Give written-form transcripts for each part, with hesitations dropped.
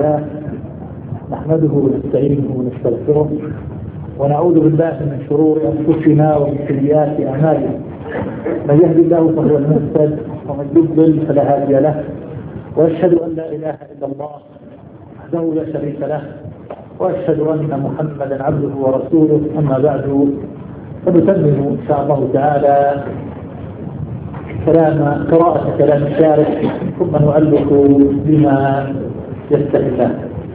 لله نحمده ونستعينه ونستغفره ونعوذ بالله من شرور أنفسنا ومن سيئات أعمالنا. من يهد الله فهو المهتد ومن يضلل فلا هادي له، وأشهد أن لا إله إلا الله وحده لا شريك له، وأشهد أن محمدا عبده ورسوله. أما بعد، فنتمم إن شاء الله تعالى قراءة كلام الشارح ثم نؤلف بما يستهله.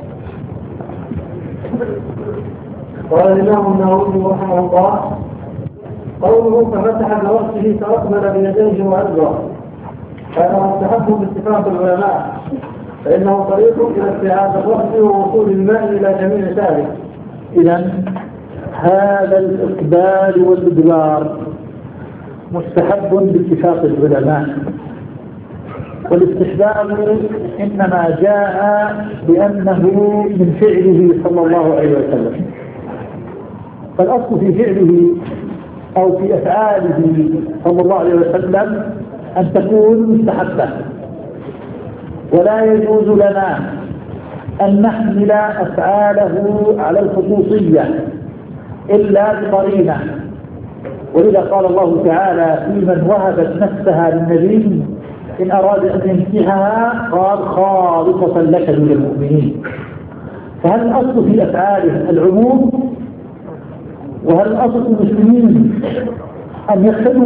قال الإمام النووي رحمه الله: قوله فمسح برأسه فأقبل بيديه وأدبر، هذا مستحب باتفاق العلماء، فإنه طريق إلى استعادة الرأس ووصول الماء إلى جميع ذلك. إذن هذا الإقبال والإدبار مستحب باتفاق العلماء، والاستحباب إنما جاء بأنه من فعله صلى الله عليه وسلم. فالأصل في فعله أو في أفعاله صلى الله عليه وسلم أن تكون مستحبة، ولا يجوز لنا أن نحمل أفعاله على الخصوصية إلا بقرينة. ولذا قال الله تعالى: في من وهبت نفسها للنبي إن أراد أن ينكحها قال خالصة لك من المؤمنين. فهل الأصل في أفعاله العموم؟ وهل الأصل في المسلمين أن يقتدوا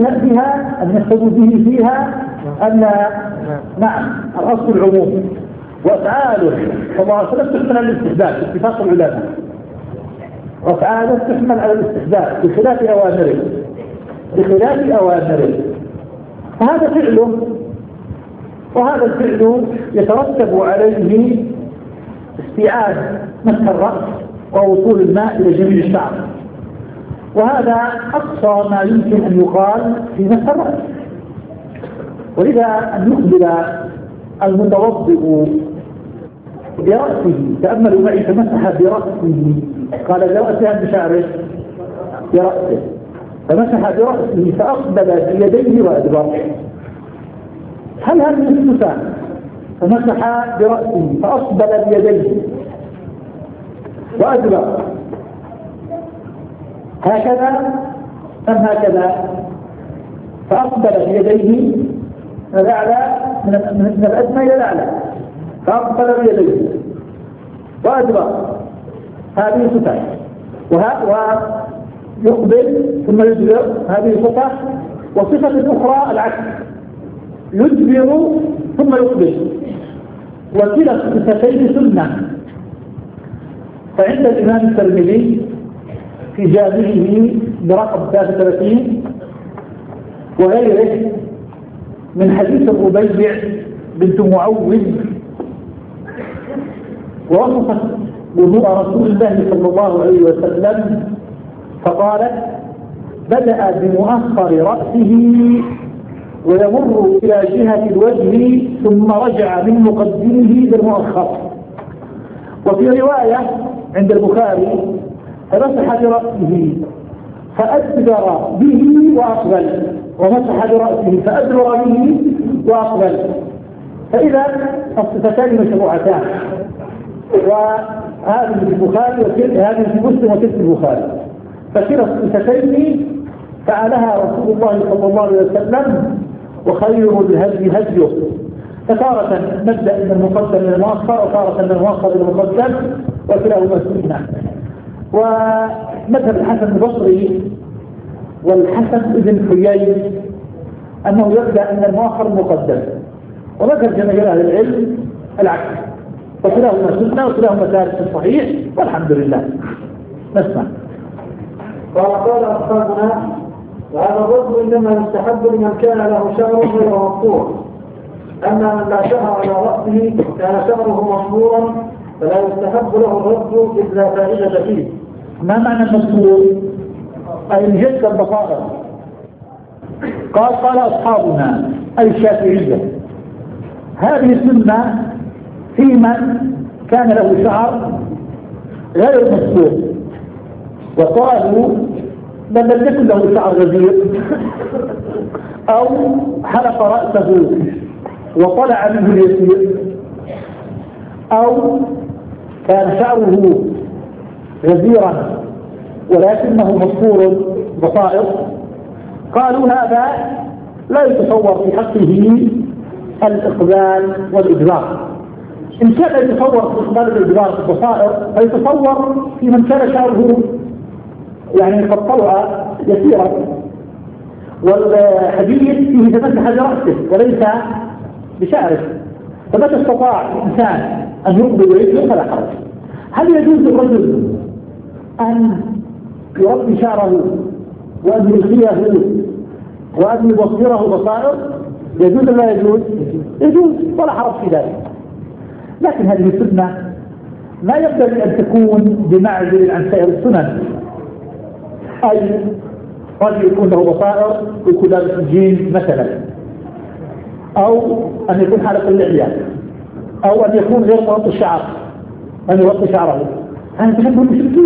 به فيها أم لا؟ نعم، الأصل العموم، وأفعاله صلى الله عليه وسلم تحمل على الاستحباب باتفاق العلماء، وأفعاله تحمل على الاستحباب بخلاف أوامره. فهذا فعله، وهذا الفعل يترتب عليه استيعاب مسح الرأس ووصول الماء إلى جميع الشعر، وهذا أقصى ما يمكن أن يقال في مسح الرأس. ولذا أن يقبل المتوضئ برأسه، تأملوا معي، فمسح برأسه، قال برأسه أم بشعره؟ برأسه، فمسح برأسه فأقبل بيديه وأدبر. هل هذه الصفة فمسح برأسه فأقبل بيديه وأدبر هكذا أم هكذا؟ فأقبل بيديه من الأعلى من الأدنى إلى الأعلى، فأقبل بيديه وأدبر، هذه صفة. ويقبل ثم يدبر، هذه صفة. وصفة أخرى العكس، يدبر ثم يقبل، وكلا الصفتين سنة. فعند الإمام الترمذي في جامعه برقم 33 وغيره من حديث الربيع بنت معوذ، ووصفت وضوء رسول الله صلى الله عليه وسلم فقالت: بدأ بمؤخر رأسه ويمر إلى جهة الوجه ثم رجع من مقدمه بالمؤخر. وفي رواية عند البخاري: فمسح برأسه فأدبر به وأقبل، ومسح برأسه فأدبر به وأقبل. فإذا الصفتان مشروعتان، وهذه في البخاري وهذه في مسلم وتلك في البخاري، فكلا الصفتين فعلها رسول الله صلى الله عليه وسلم، وخير الهدي هديه. فتارة نبدأ من المقدم إلى المؤخر، وتارة من المؤخر إلى المقدم، وكلاهما سنة. ومذهب الحسن البصري والحسن بن حيي أنه يبدأ من المؤخر المقدم، ومذهب جماهير أهل العلم العكس، وكلاهما سنة وكلاهما ثالث صحيح، والحمد لله. نسمع. وقال أصحابنا: وهذا الرجل إنما يستحب لمن كان له شعر غير مقطوع، أما من لا شعر على رأسه كان شعره مصبورا فلا يستحب له الرد إذ لا فائدة فيه. ما معنى المصبور؟ أي الجد البصائر. قال أصحابنا أي الشافعية: هذه السنة في من كان له شعر غير مصبور، وقالوا بل لم يكن له شعر غزير أو حلق رأسه وطلع منه اليسير، أو كان شعره غزيرا ولكنه مذكور بصائر، قالوا هذا لا يتصور في حقه الإقبال والإدبار. إن كان يتصور في إقبال الإدبار في البصائر فيتصور في من كان شعره يعني قد طلع يسيرا والحديث فيه تمسح برأسه وليس بشعره، فمتى استطاع الإنسان أن يقبل ويجلس فلا حرج. هل يجوز للرجل أن يربي شعره وأن يلقيه وأن يبصره بصائر؟ يجوز ولا لا يجوز؟ يجوز ولا حرج في ذلك. لكن هذه السنة ما ينبغي أن تكون بمعزل عن سائر السنن، أي قد يكون له بصائر ويكون لابس الجين مثلا، أو أن يكون حلق اللحية، أو أن يكون غير مغطي الشعر، أن يغطي شعره. هذا تشبه المشركين،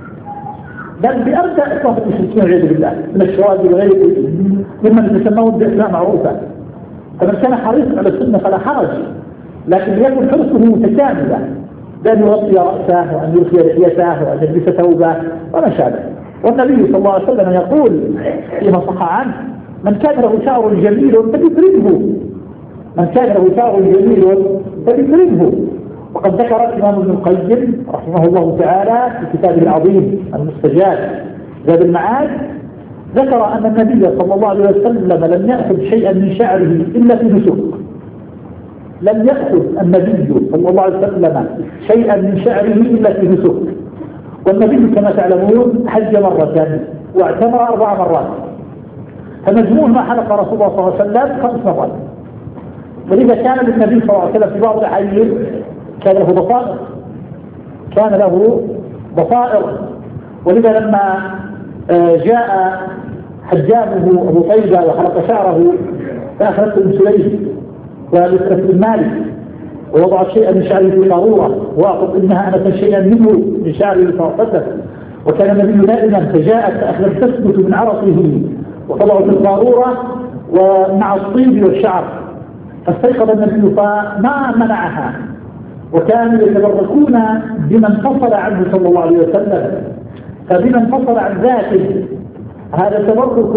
بل بأبدأ إطلاق المشركين والعياذ بالله من الشواذ وغيره ممن يسمون بأسماء معروفة. فمن كان حريصا على السنة فلا حرج، لكن ليكن حرصه متكاملا، بأن يغطي رأسه وأن يلقي لحيته وأن يلبس ثوبه وما شابه. والنبي صلى الله عليه وسلم يقول فيما صح عنه: من كان له شعر جميل فليكرمه، من كان له شعر جميل فليكرمه. وقد ذكر الإمام ابن القيم رحمه الله تعالى في كتابه العظيم المستجاب زاد المعاد، ذكر أن النبي صلى الله عليه وسلم لم يأخذ شيئا من شعره إلا في نسك. لم يأخذ النبي صلى الله عليه وسلم شيئا من شعره إلا في نسك. والنبي كما تعلمون حج مرة واعتمر 4 مرات، فمجموع ما حلق رسول الله صلى الله عليه وسلم 5 مرات. ولذا كان للنبي صلى الله عليه وسلم في بعض الأحيان كان له بصائر، كان له بصائر. ولذا لما جاء حجامه أبو طيبة وحلق شعره فأخذته ابن سليم وأخذته ابن مالك ووضعت شيئا من شعره في قارورة وأعطت إنها أنت شيئا منه من شعره فأخذته. وكان النبي نائما فجاءت فأخذت تثبت من عرقه وطبعت القارورة ومع الطيب والشعر، فاستيقظ النبي فما منعها، وكانوا يتبركون بمن فصل عنه صلى الله عليه وسلم. فبمن فصل عن ذاته هذا تبرك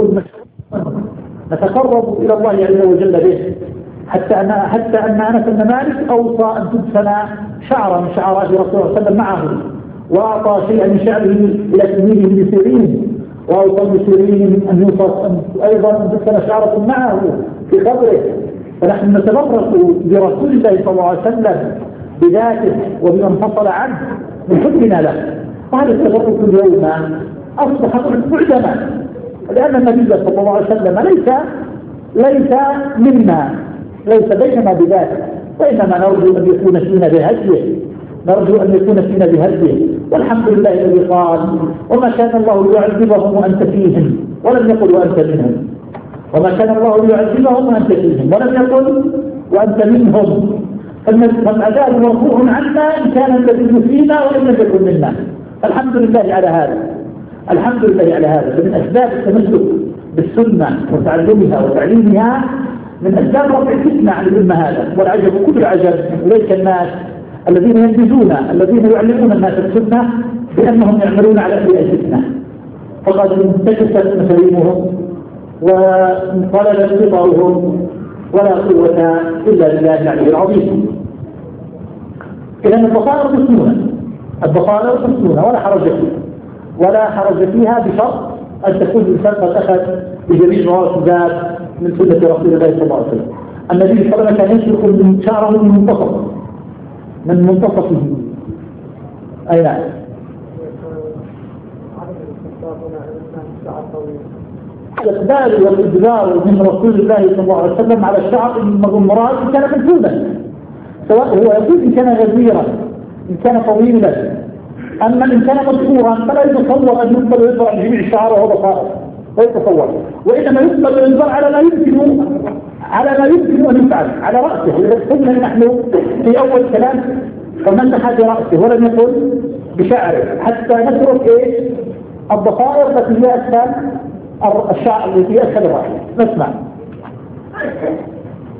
نتقرب إلى الله عز وجل به، حتى أن أنس بن مالك أوصى أن تدفن شعرا من شعرات رسول الله صلى الله عليه وسلم معه، وأعطى شيئا من شعره إلى تلميذه ابن سيرين، وأوصى ابن سيرين أن يوصى أيضا أن تدفن شعرة معه في قبره. فنحن نتبرك برسول الله صلى الله عليه وسلم بذاته وبمن فصل عنه من حبنا له. وهذا التبرك اليوم أصبح معدما، لأن النبي صلى الله عليه وسلم ليس منا، ليس بيننا بذاته، وإنما نرجو أن يكون فينا بهديه، نرجو أن يكون فينا بهديه. والحمد لله الذي قال: وما كان الله ليعذبهم وأنت فيهم ولم يقل وأنت منهم، وما كان الله ليعذبهم وأنت فيهم ولم يقل وأنت منهم. فالعذاب مرفوع عنا إن كان الذي فينا ولم يكن منا. الحمد لله على هذا، الحمد لله على هذا. فمن أسباب التمسك بالسنة وتعلمها وتعليمها من أسباب رفع الفتنة عن الأمة هذا. والعجب كل العجب إليك الناس الذين ينبذون، الذين يعلمون الناس السنة بأنهم يعملون على أهل الفتنة، فقد انتكست مفاهيمهم وانقلبت خطرهم ولا قوة إلا بالله العلي العظيم. إذا البصائر مسنونة، البصائر مسنونة ولا حرج فيها، ولا حرج فيها بشرط أن تكون الإنسان قد أخذ بجميع موارد من سنة رسول الله صلى الله عليه وسلم. النبي صلى الله عليه وسلم كان يسلك من شعره من منتصفه. أي نعم. الإقبال والإدبار من رسول الله صلى الله عليه وسلم على الشعر المراد كان مجهولا، سواء هو يقول إن كان غزيرا إن كان طويلا. أما إن كان مذكورا فلا يتصور أن يقبل ويظهر عن جميع الشعر وهو بصائر، لا يتصور، وإنما يقبل ويظهر على ما يمكن أن يفعل على رأسه. إذا قلنا نحن في أول كلام فمسح برأسه ولم يقل بشعره، حتى نترك الضفائر التي هي أسفل الشعر التي هي أسفل الرأس. نسمع.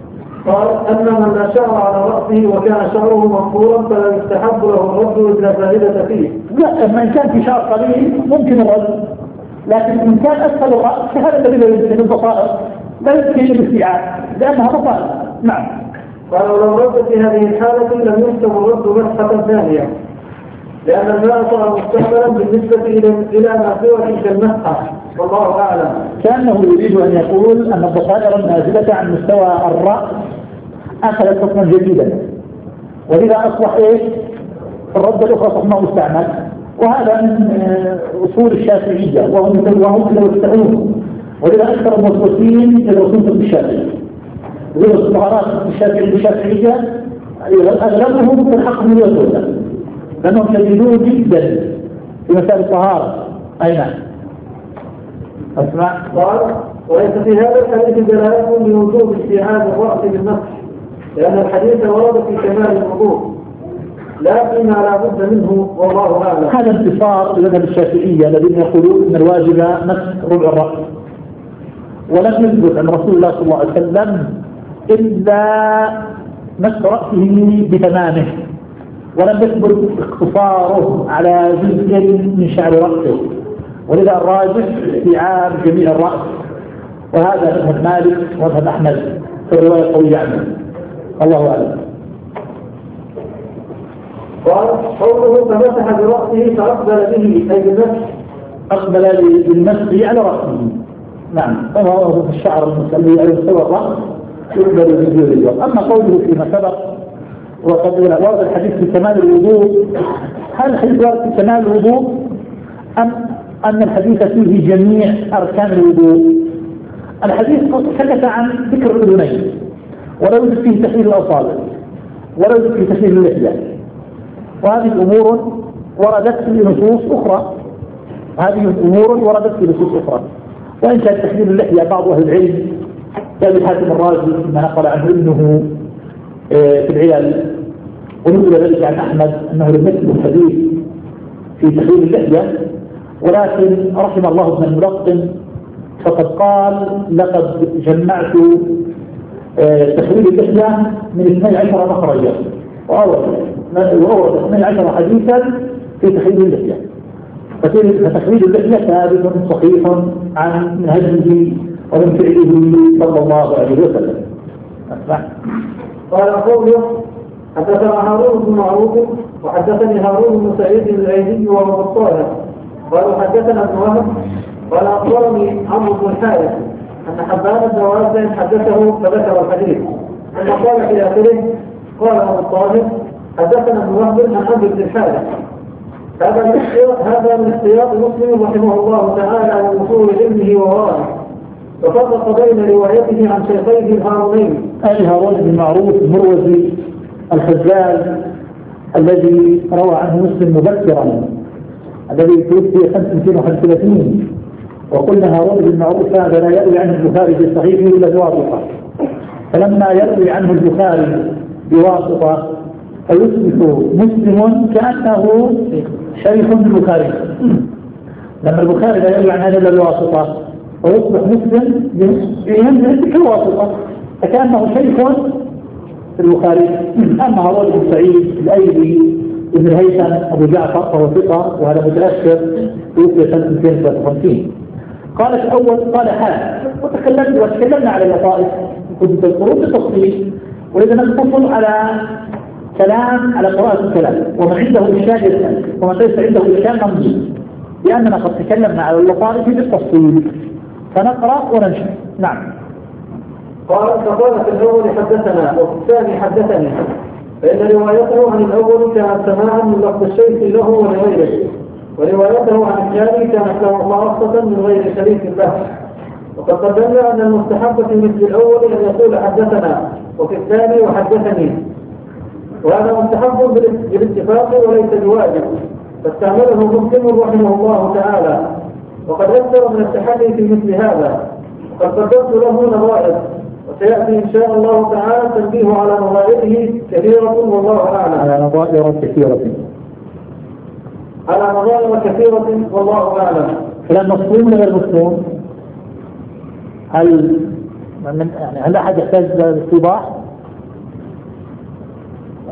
قال أما من لا شعر على رأسه وكان شعره مغفورا فلا يستحب له الرد إذا فائدة فيه. لا، أما إن كان في شعر قليل ممكن الرد، لكن إن كان أسفل الرأس فهذا الذي لا يمكن البصائر لا يمكن الاستيعاب لأنها بصائر. نعم. قال ولو رد في هذه الحالة لم يحسب الرد مسحة ثانية، لأن الماء صار مستقبلا بالنسبة إلى ما سوى تلك المسحة، والله أعلم. كأنه يريد أن يقول أن البصائر النازلة عن مستوى الرأس أخذت حكما جديدا، ولذا أصبح إيش؟ الرد الأخرى حكمه مستعمل، وهذا من أصول الشافعية وهم لو يستعملون، ولذا أكثر الموسوسين يدرسون في الشافعية، يدرس الطهارات الشافعية أغلبهم في الحق من الوسوسة لأنهم شديدون جدا في مسائل الطهارة. أي نعم. أسمع. قال وليس في هذا الحديث دلالة لوجوب استيعاب الرأس بالنفس، لأن الحديث ورد في كمال الوضوء لا فيما لا بد منه، والله أعلم. هذا انتصار لمذهب الشافعية الذين يقولون أن الواجب مسح ربع الرأس، ولم يثبت عن رسول الله صلى الله عليه وسلم إلا مسح رأسه بتمامه، ولم يثبت اقتصاره على جزء من شعر رأسه، ولذا الراجح استيعاب جميع الرأس، وهذا مذهب مالك ومذهب أحمد في الرواية القوية عنه. الله أعلم. قال قوله فمسح برأسه فأقبل به أي بالمسح، أقبل بالمسح على رأسه. نعم، فهو في الشعر المسلي على مستوى الرأس يقبل بالجزء اليوم. أما قوله فيما سبق وقد ورد الحديث في كمال الوضوء، هل الحديث ورد في كمال الوضوء أم أن الحديث فيه جميع أركان الوضوء؟ الحديث سكت عن ذكر الأذنين، ولا يوجد فيه تحليل الأصابع، ولا يوجد فيه تحليل اللحية، وهذه أمور وردت في نصوص أخرى. وإن كان تحليل اللحية بعض أهل العلم كان حاتم الرازي ما نقل عنه ابنه في العلل، ونقل ذلك عن أحمد أنه لم يكتب الحديث في تحليل اللحية، ولكن رحم الله ابن الملقن فقد قال لقد جمعت تحليل اللحية من 12 مخرجا، وأورد 12 حديثا في تحليل اللحية، فتحليل اللحية ثابت صحيح عن منهجه ومن فعله صلى الله عليه وسلم. قال قوله حدثنا هارون بن معروف وحدثني هارون بن سعيد الايلي وابو الطاهر قالوا حدثنا ابن وهب قال اخبرني عمرو بن الحارث ان حبان بن واسع حدثه فذكر الحديث، ثم قال في اخره قال ابو الطاهر حدثنا ابن وهب عن عمرو بن الحارث. هذا من احتياط مسلم رحمه الله تعالى من اصول علمه وورائه، وفرق بين روايته عن شيخيه الهارونين، أي هارون بن معروف المروزي الخزاز الذي روى عنه مسلم مبكرا الذي توفي 531، وقلنا هارون بن معروف هذا لا يروي عنه البخاري في صحيحه إلا بواسطة، فلما يروي عنه البخاري بواسطة فيصبح مسلم كأنه شيخ البخاري، لما البخاري لا يروي عن هذا إلا بواسطة ويصبح مسلم ينزل كواسطة فكأنه شيخ في البخاري. أما هارون بن سعيد الأيلي ابن الهيثم أبو جعفر فهو ثقة، وهذا متأخر توفي سنة 253. قال الأول قال حال، وتكلمنا على اللطائف كنت القرون بالتفصيل، ولذا نقتصر على كلام على قراءة الكلام، ومن عنده إشكال يسأل، ومن ليس عنده إشكال نمضي، لأننا قد تكلمنا على اللطائف بالتفصيل، فنقرأ وننشر. نعم. قال فقال في الأول حدثنا وفي الثاني حدثني، فإن روايته عن الأول كانت سماعا من لفظ الشيخ له ولغيره، وروايته عن الثاني كانت له خاصة من غير شريك له. وقد قدمنا أن المستحب في مثل الأول أن يقول حدثنا وفي الثاني وحدثني، وهذا مستحب بالاتفاق وليس بواجب، فاستعمله مسلم رحمه الله تعالى، وقد أكثر من التحدي في مثل هذا، وقد قدمت له نظائر، وسيأتي إن شاء الله تعالى التنبيه على نظائره كثيرة والله أعلم. على نظائر كثيرة والله أعلم. كلام مفهوم ولا غير مفهوم؟ هل أحد يحتاج للاستيضاح؟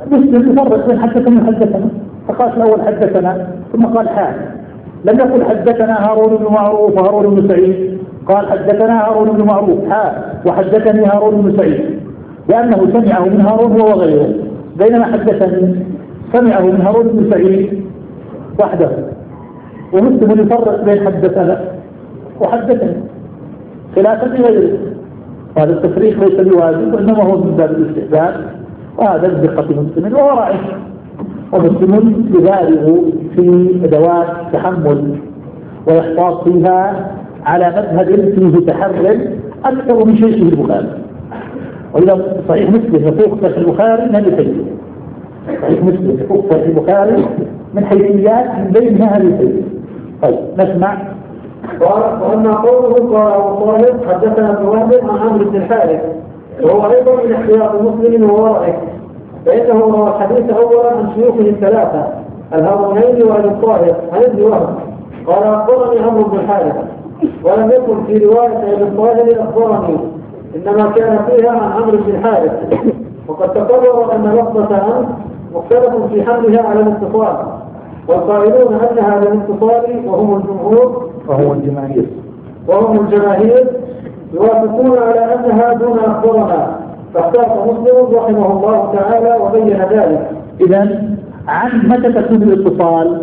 مسلم يفرق بين حدثنا وحدثنا، فقال الأول حدثنا ثم قال حال، لم يقل حدثنا هارون بن معروف وهارون بن سعيد، قال حدثنا هارون بن معروف حال وحدثني هارون بن سعيد، لأنه سمعه من هارون هو وغيره، بينما حدثني سمعه من هارون بن سعيد وحده. ومسلم يفرق بين حدثنا وحدثني خلافا لغيره، هذا التفريق ليس بواجب وإنما هو من باب الاستحباب، وهذا الدقة مسلم وهو رائع. ومسلم يبالغ في أدوات التحمل ويحتاط فيها على مذهب فيه تحرر أكثر من شيخه البخاري، وإذا صحيح مسلم يفوق صحيح البخاري من هذه الحيثية، صحيح مسلم يفوق صحيح البخاري من حيثيات من بينها هذه الحيثية. طيب نسمع. وأما قوله قال أبو طالب حدثنا ابن وهب عن عمرو بن الحارث، وهو أيضا من احتياط مسلم وورائه، فإنه روى الحديث أولا عن شيوخه الثلاثة الهارونين وأبي الطاهر عن ابن وهب قال أخبرني عمرو بن الحارث، ولم يكن في رواية ابي الطاهر أخبرني، إنما كان فيها عن عمرو بن الحارث. وقد تقرر أن لفظة عنه مختلف في حملها على الاتصال، والقائلون أنها للاتصال وهم الجمهور وهم الجماهير يوافقون على أنها دون أخبرنا، فاختار مسلم رحمه الله تعالى وبين ذلك. إذا عن متى تكون الاتصال؟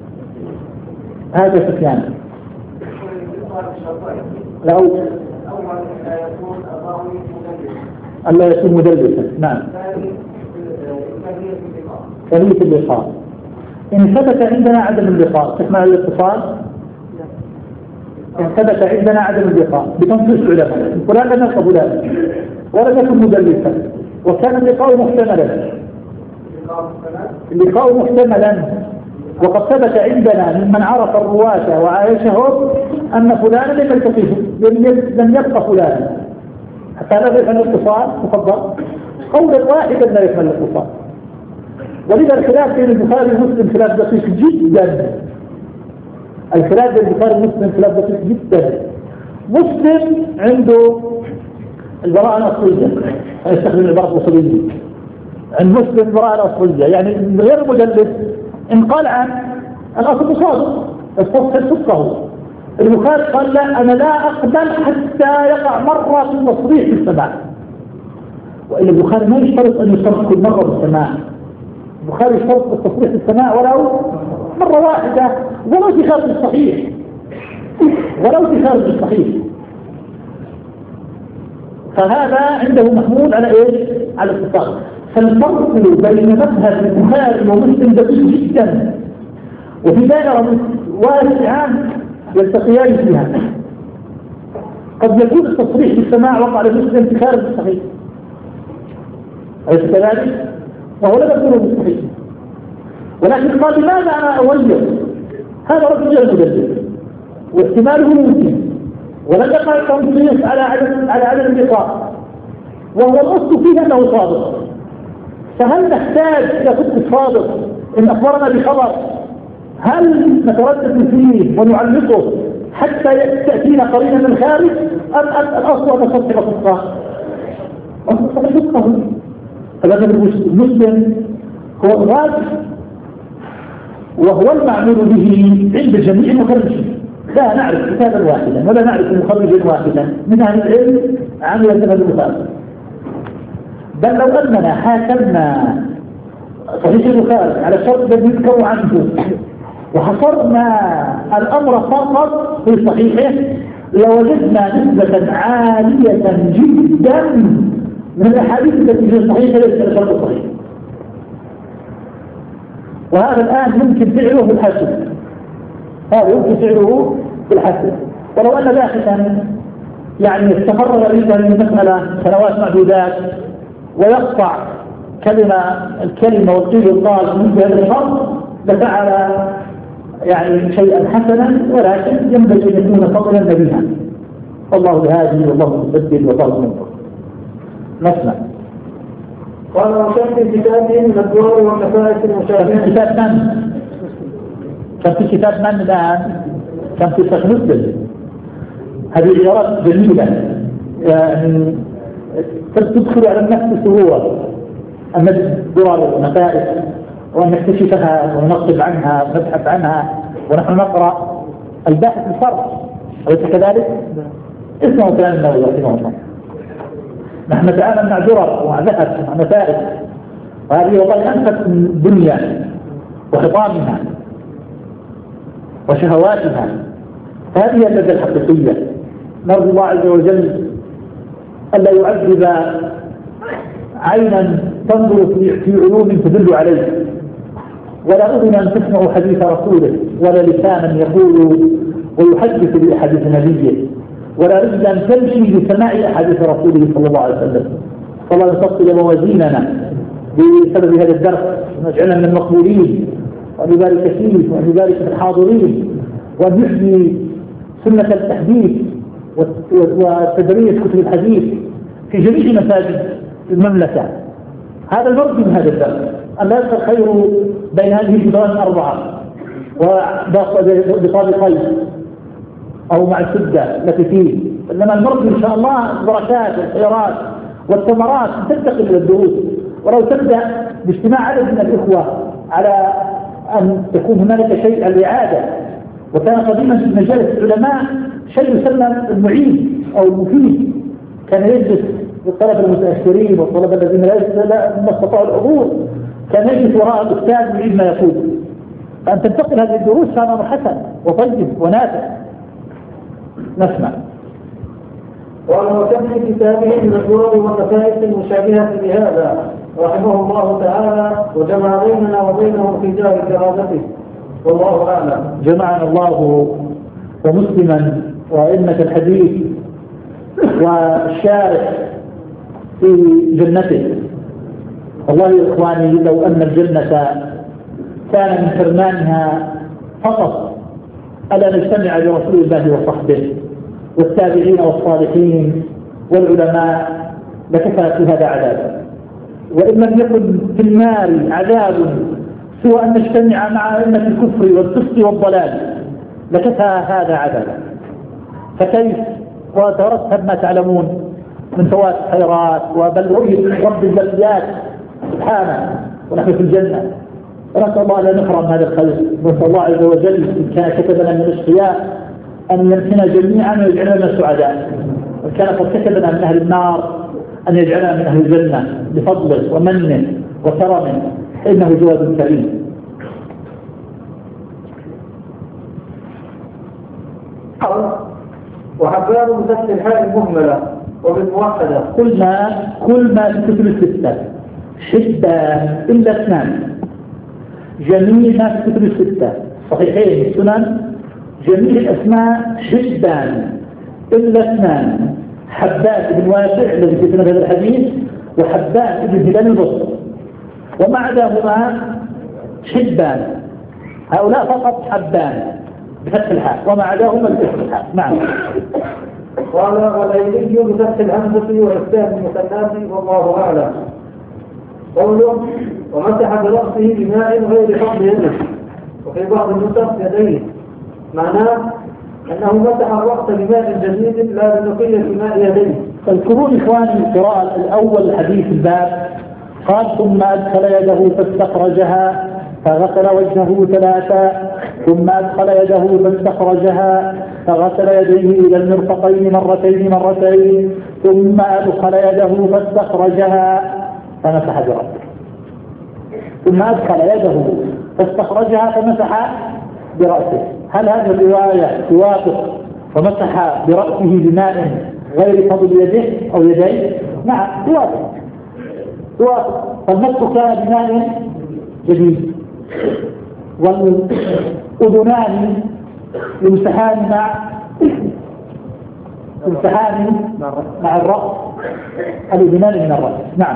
هذا سفيان. لا ألا يكون مدلسا. نعم. ثانية اللقاء. إن ثبت عندنا عدم اللقاء تسمع الاتصال؟ إن ثبت عندنا عدم اللقاء بتنصيص العلماء فلان لم يلقى فلان ولم يكن مدلسا وكان اللقاء محتملا، وقد ثبت عندنا ممن عرف الرواة وعايشهم أن فلانا لم يلتقيه، لم يلقى فلانا، حتى لا يفهم الاتصال. تفضل. قولا واحدا لا يفهم الاتصال. ولذا الخلاف بين البخاري ومسلم خلاف دقيق جدا. الخلاف بين البخاري ومسلم خلاف دقيق جدا. مسلم عنده البراءة الأصلية، يستخدم العبارة الأصلية. عند مسلم البراءة الأصلية يعني غير مدلس، إن قال عن الأصل صادق الصدق صدقه. البخاري قال لا، أنا لا أقبل حتى يقع مرة في التصريح في السماع، وإلا البخاري ما يشترط أن يشترط كل مرة بالسماع. البخاري يشترط التصريح في السماع ولو مرة واحدة، ولو في خارج الصحيح، فهذا عنده محمول على إيش؟ على الاتصال. فالفرق بين مذهب البخاري ومسلم دقيق جدا، وفي دائرة واسعة يلتقيان فيها. قد يكون التصريح بالسماع وقع لمسلم في خارج الصحيح، أليس كذلك؟ وهو لم يكن بالصحيح، ولكن قال لماذا أنا أولد؟ هذا رجل غير مدلس واحتماله ممكن، ولم يقع التنصيص على عدم اللقاء، وهو الأصل فيه أنه صادق. فهل نحتاج إلى صدق صادق إن أخبرنا بخبر؟ هل نتردد فيه ونعلقه حتى تأتينا قرينة من الخارج، أم الأصل أن نصدق صدقه؟ أصدق صدقه. فلذلك المسلم هو الراجح وهو المعمول به عند جميع المخرجين. لا نعرف كتابا واحدا ولا نعرف مخرجا واحدا من أهل العلم عن يتبع البخاري. بل لو أننا حاكمنا صحيح البخاري على شرط الذي يذكر عنه وحصرنا الأمر فقط في صحيحه لوجدنا نسبة عالية جدا من الأحاديث التي في الصحيح ليس على شرط الصحيح. وهذا الآن يمكن فعله بالحسن، هذا يمكن فعله بالحسن. ولو أن باحثا يعني استقر غريبا من المسألة سنوات معدودات ويقطع الكلمة والقيل والقال من هذا الشرط لفعل يعني شيئا حسنا، ولكن ينبغي أن يكون فضلا نبيها. والله هادي والله مسدد وطالب منكم. نسمع. قال وشرط كتابه من الدور وكفاءة المشاهدين. كان في كتاب من الآن؟ كان في صحيح مسلم. هذه عبارات جميلة يعني تدخل على النفس سهولة. أن ندرس درر ونفائس وأن نكتشفها وننصب عنها ونبحث عنها ونحن نقرأ الباحث الفرق، أليس كذلك؟ اسمه كلام النووي رحمه الله. نحن نتعامل مع درر ومع بحث ومع نفائس، وهذه والله أنفس من الدنيا وخطامها وشهواتها، فهذه هي المادة الحقيقية. نرجو الله عز وجل ألا يعذب عينا تنظر في علوم تدل عليه، ولا أذنا تسمع حديث رسوله، ولا لسانا يقول ويحدث بأحاديث نبيه، ولا رجلا تمشي بسماع أحاديث رسوله صلى الله عليه وسلم. فالله يفصل موازيننا بسبب هذا الدرس ونجعلنا من المقبولين، وأن يبارك فيه وأن يبارك في الحاضرين، وأن يحيي سنة التحديث وتدريس كتب الحديث في جميع مساجد المملكة. هذا المرجو من هذا الدرس، أن لا يبقى الخير بين هذه الجدران الأربعة وبطابقين أو مع السدة التي فيه، إنما المرجو إن شاء الله البركات والخيرات والثمرات تنتقل إلى الدروس. ولو تبدأ باجتماع عدد من الإخوة على أن يكون هنالك شيء الإعادة. وكان قديما في مجالس العلماء شيء يسمى المعيد أو المفيد، كان يجلس للطلبة المتأخرين والطلبة الذين لا استطاعوا الحضور، كان يجلس وراء الأستاذ يعيد ما يقول. فأن تنتقل هذه الدروس كان أمر حسن وطيب ونافع. نسمع. وعلى كتب كتابه من الدور والنفائس المشابهة بهذا رحمه الله تعالى، وجمع بيننا وبينهم في دار كرامته، والله أعلم. جمعنا الله ومسلما وأئمة الحديث والشارع في جنته. والله يا إخواني لو أن الجنة كان من حرمانها فقط ألا نجتمع برسول الله وصحبه والتابعين والصالحين والعلماء لكفى في هذا عذابا. وإن لم يكن في النار عذاب سوى أن نجتمع مع أئمة الكفر والفسق والضلال لكفى هذا عذابا. فكيف وترتب ما تعلمون من فوات الخيرات وبل رؤية رب البليات سبحانه ونحن في الجنة. ونسأل الله لا نحرم هذا الخير، ونسأل الله عز وجل إن كان كتبنا من الأشقياء أن يمكننا جميعا ويجعلنا من السعداء، وإن كان قد كتبنا من أهل النار أن يجعلنا من أهل الجنة بفضله ومنه وكرمه، إنه جواد كريم. وحبان بفتح الحاء المهملة وبالموحدة كل ما في كتب الستة حبان إلا اثنان، جميع ما في كتب الستة صحيحين السنن جميع الأسماء حبان إلا اثنان، حبان بن واسع الذي في سنة هذا الحديث وحبان بن هلال البصري، وما عداهما حبان. هؤلاء فقط حبان بفتح الحاء وما عداهما بفتح الحاء. نعم. قال والأيلي بفتح الهمزة وإسكان المثنات والله أعلم. قوله ومسح برأسه بماء غير فضل يده، وفي بعض النسخ يديه، معناه أنه مسح الرأس بماء جديد لا بنقية ماء يديه. فاذكرون إخواني القراءة الأول حديث الباب قال ثم أدخل يده فاستخرجها فغسل وجهه ثلاثا، ثم أدخل يده فاستخرجها فغسل يديه إلى المرفقين مرتين، ثم أدخل يده فاستخرجها فمسح برأسه، ثم أدخل يده فاستخرجها فمسح برأسه. هل هذه الرواية توافق فمسح برأسه بماء غير فضل يده أو يديه؟ نعم توافق. فالمسح كان بماء جديد، والأذنان يمسحان مع الرأس، الأذنان من الرأس. نعم.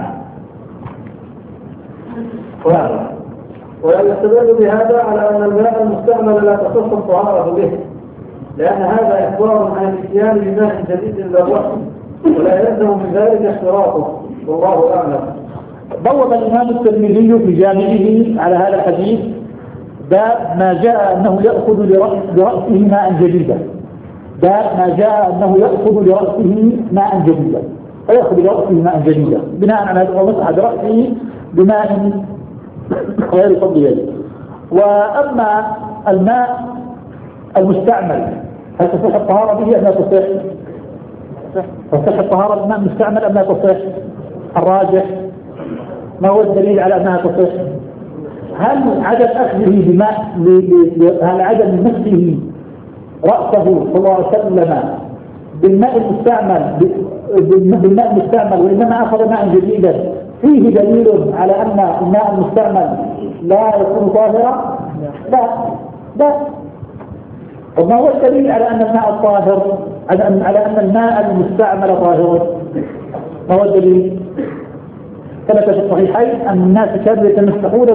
ويستدل بهذا على أن الماء المستعمل لا تصح الطهارة به، لأن هذا إخبار عن الاتيان بماء جديد للرأس، ولا يلزم من ذلك اشتراطه، والله أعلم. بوب الإمام الترمذي في جامعه على هذا الحديث باب ما جاء أنه يأخذ لرأسه ماء جديدا، باب ما جاء أنه يأخذ لرأسه ماء جديدا، فيأخذ لرأسه ماء جديدا بناء على هذا ومسح برأسه بماء غير طبيعي. وأما الماء المستعمل هل تصح الطهارة به أم لا تصح؟ تصح الطهارة بالماء المستعمل أم لا تصح؟ الراجح ما هو الدليل على أنها تصح؟ هل عدم أخذه بماء هل عدم مسه رأسه صلى الله عليه وسلم بالماء المستعمل وإنما أخذ ماء جديدا فيه دليل على أن الماء المستعمل لا يكون طاهرا؟ لا. وما هو الدليل على أن الماء الطاهر على أن الماء المستعمل طاهر؟ ما هو الدليل؟ ثبت في الصحيحين أن الناس كانوا يتمسحون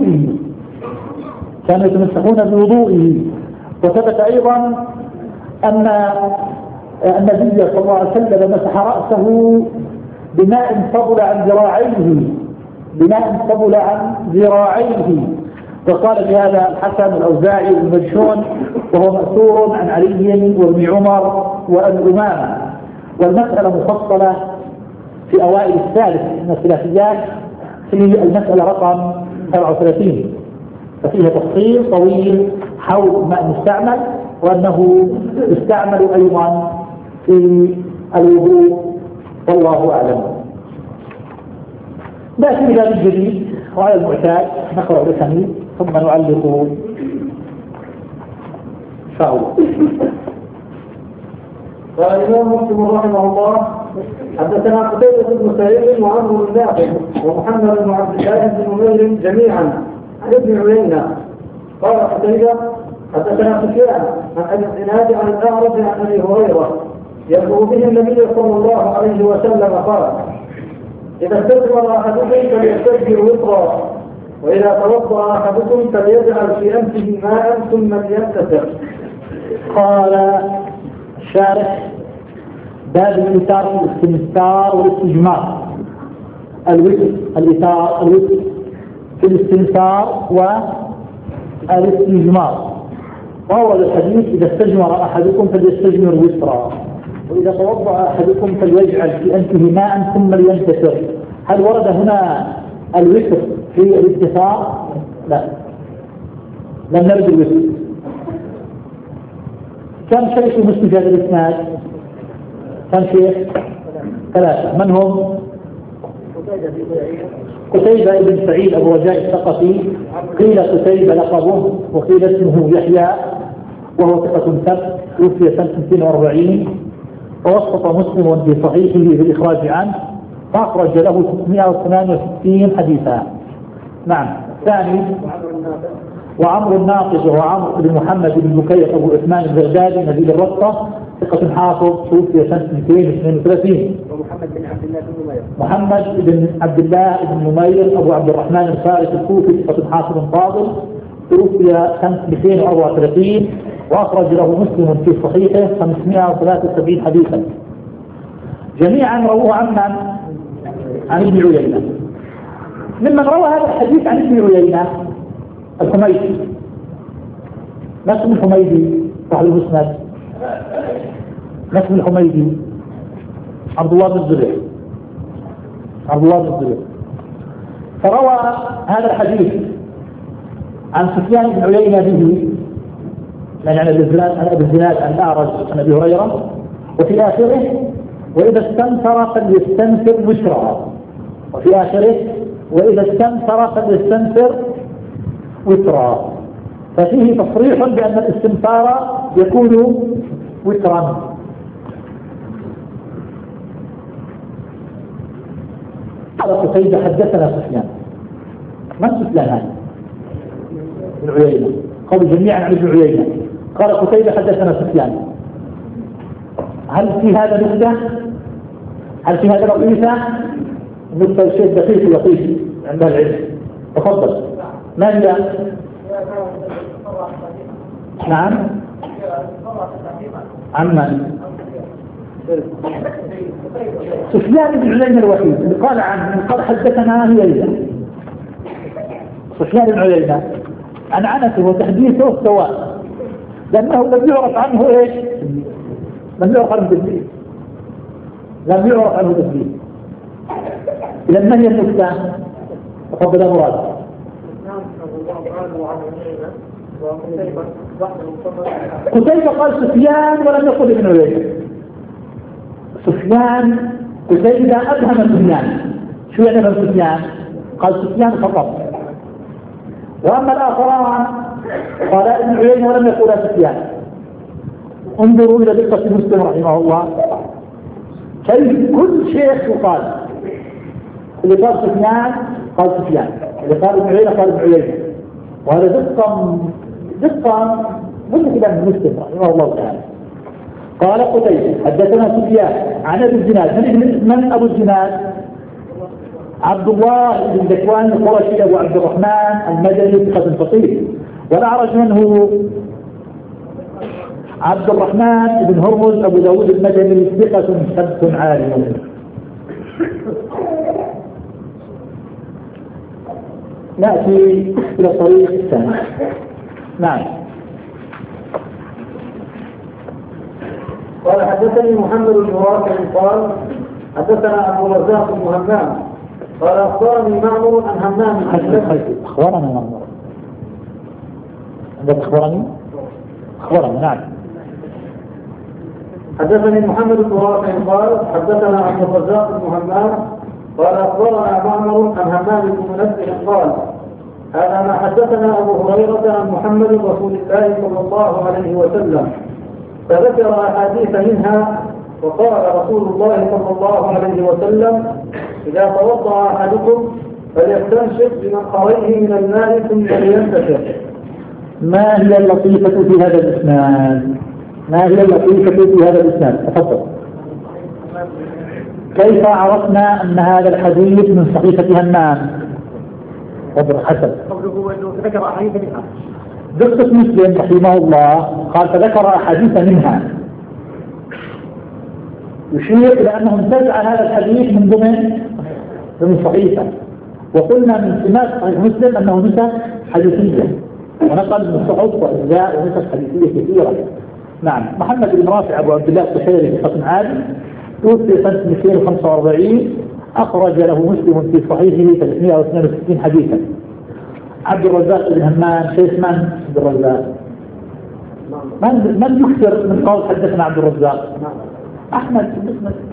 بوضوئه وثبت أيضا أن النبي صلى الله عليه وسلم مسح رأسه بماء فضل عن ذراعيه وقال بهذا الحسن الأوزاعي والمجشون وهو مأثور عن علي وابن عمر وأبي أمامة. والمسألة مفصلة في أوائل الثالث من الثلاثيات في المسألة رقم 37 ففيها تفصيل طويل حول الماء المستعمل وأنه يستعمل أيضا في الوضوء والله أعلم. نأتي إلى الجديد وعلى المعتاد نقرأ الأسانيد ثم نعلق إن شاء الله. قال الإمام مسلم رحمه الله حدثنا قتيبة بن سعيد وعمرو بن نافع ومحمد بن عبد الله بن نمير جميعا عن ابن عيينة قال قتيبة حدثنا سفيان عن ابي الزناد عن الأعرج عن ابي هريرة يذكر به النبي صلى الله عليه وسلم قال إذا استثمر أحدكم فليستجر وطرا وإذا توضأ أحدكم فليجعل في أنفه ماء ثم ليغتسل. قال الشارح باب الإيثار في الاستنثار والاستجمار. الإيثار في الاستنثار والاستجمار. وهو الحديث إذا استجمر أحدكم فليستجمر وطرا وإذا توضأ أحدكم فليجعل في أنفه ماء ثم لينتثر. هل ورد هنا الوتر في الاستثار؟ لا، لم نرد الوتر. كم شيخ في مسند هذا الإسناد؟ كم شيخ؟ 3. من هم؟ قتيبة بن سعيد أبو رجاء الثقفي، قيل قتيبة لقبه وقيل اسمه يحيى وهو ثقة ثبت توفي سنة 240 ووسط مسلم في صحيحه بالإخراج عنه فأخرج له 668 حديثا. نعم. ثاني وعمرو الناقد وهو عمرو بن محمد بن بكير أبو عثمان البغدادي نبيل الرقة ثقة حافظ توفي سنة 232. محمد بن عبد الله بن نمير أبو عبد الرحمن الفارس الكوفي ثقة حافظ فاضل توفي سنة 234 وأخرج له مسلم في صحيحه 573 حديثا. جميعا رووه عن ابن عيينة. ممن روى هذا الحديث عن ابن عيينة الحميدي. ما اسم الحميدي صاحب المسند؟ ما اسم الحميدي؟ عبد الله بن الزبير. فروى هذا الحديث عن سفيان بن عيينة به يعني عن ابي الزناد عن الأعرج عن ابي هريرة وفي آخره وإذا استنثر فليستنثر وترا وفي آخره وإذا استنثر فليستنثر وترا. ففيه تصريح بأن الاستنثار يكون وترا. قال قتيبة حدثنا سفيان. من سفيان هذا؟ ابن عيينة. قالوا جميعا عن ابن عيينة. قال قتيبة حدثنا سفيان. هل في هذا نكتة؟ هل في هذا لطيفة؟ نكتة شيء دقيق لطيف عند العلم. تفضل. ما هي؟ نعم. عمن؟ سفيان بن عيينة الوحيد اللي قال عنه قال حدثنا هي سفيان بن عيينة عن عنته وتحديثه سواء لأنه لم يعرف عنه ايش؟ لم يعرف عنه تدليس. إذا ما هي النكتة؟ تفضل يا مراد. قتيبة قال سفيان ولم يقل ابن عيينة. سفيان قتيبة أبهم سفيان. شو يعني ابن سفيان؟ قال سفيان فقط. وأما الآخران قال ابن عيينة ولم يقل سفيان. انظروا إلى دقة مسلم رحمه الله كيف كل شيخ يقال. اللي قال سفيان قال سفيان، اللي قال ابن عيينة قال ابن عيينة. وهذا دقة مذهلة من مسلم رحمه الله تعالى. قال قتيبة حدثنا سفيان عن ابي الزناد. من ابو الزناد؟ عبد الله بن ذكوان القرشي ابو عبد الرحمن المدني ثقة فقيه. والأعرج منه عبد الرحمن بن هرمز ابو داود المدني ثقة ثبت عالم. نأتي إلى الطريق الثاني. نعم. قال حدثني محمد بن رافع قال حدثنا ابو رزاق بن همام قال اخبرني معمر عن همام اخبرنا معمر. عندك اخبرني نعم. حدثني محمد بن رافع قال حدثنا ابو رزاق بن همام قال اخبرنا معمر عن همام بن منبه قال هذا ما حدثنا ابو هريره عن محمد رسول الله صلى الله عليه وسلم فذكر احاديث منها وقال رسول الله صلى الله عليه وسلم اذا توضا احدكم فليستنشق بمنخريه من الماء ثم لينتشر. ما هي اللطيفة في هذا الاسناد؟ تفضل. كيف عرفنا ان هذا الحديث من صحيفة همام؟ تفضل حسن. قوله انه ذكر احاديث منها. دقة مسلم رحمه الله قال فذكر احاديث منها، يشير الى انه انتزع هذا الحديث من ضمن صحيفة. وقلنا من سمات صحيح مسلم انه نسخ حديثية ونقل من صحف واجزاء ونسخ حديثية كثيرة. نعم. محمد بن رافع ابو عبد الله السحيري ثقة عالم توفي سنة 245 اخرج له مسلم في صحيحه 362 حديثا. عبد الرزاق بن همام شيخ من عبد الرزاق؟ من يكثر من قول حدثنا عبد الرزاق؟ احمد بن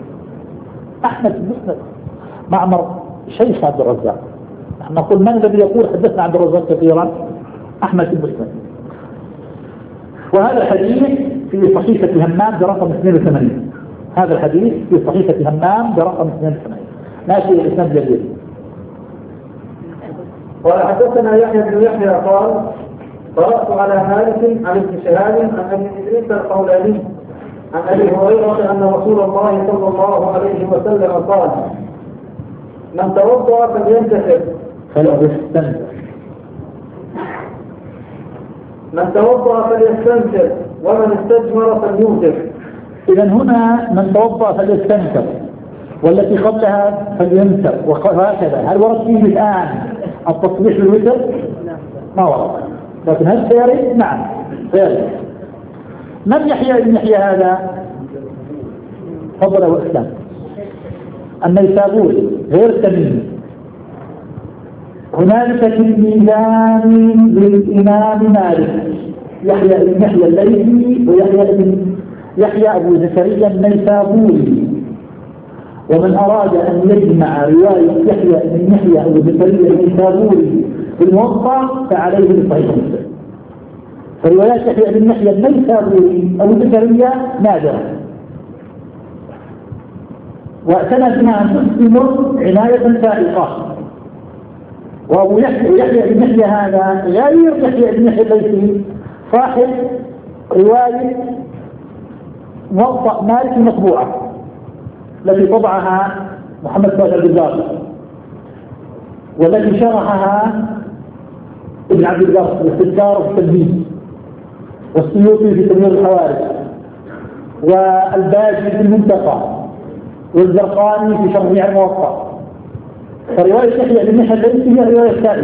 مسند. معمر شيخ عبد الرزاق. نحن نقول من الذي يقول حدثنا عبد الرزاق كثيرا؟ احمد بن مسند. وهذا الحديث في صحيفة همام برقم 82. هذا الحديث في صحيفة همام برقم 82. ماشي الاسناد جديد. قال حدثنا يحيى بن يحيى قال قرأت على مالك عن ابن شهاب عن ابي ادريس القولاني عن ابي هريره ان رسول الله صلى الله عليه وسلم قال من توضا فلينتشر ومن استجمر فليوتر. اذا هنا من توضا فليستنكر والتي قبلها فلينتر وهكذا. هل ورد فيه الان التصريح بالوتر؟ ما ورد، لكن هل سيرد؟ نعم سيرد. من يحيى بن يحيى هذا؟ تفضل ابو اسلام. النيسابوري غير التميمي. هنالك تلميذان للامام مالك، يحيى بن يحيى الليثي ويحيى ابو زكريا النيسابوري. ومن أراد أن يجمع رواية يحيى بن يحيى أو زكريا النيسابوري في الموطأ فعليه بصحيح مسلم. فروايات يحيى بن يحيى النيسابوري أو زكريا نادرة، واعتنى بها مسلم عناية فائقة. وأبو يحيى بن يحيى هذا غير يحيى بن يحيى الليثي صاحب رواية موطأ مالك المطبوعة التي طبعها محمد بن عبد الباقي، والتي شرحها ابن عبد الباقي والستار في التلميذ، والسيوطي في تنوير الحوارث، والباجي في المنتقى، والزرقاني في شرح الموطأ. فرواية يحيى بن يحيى الليثي هي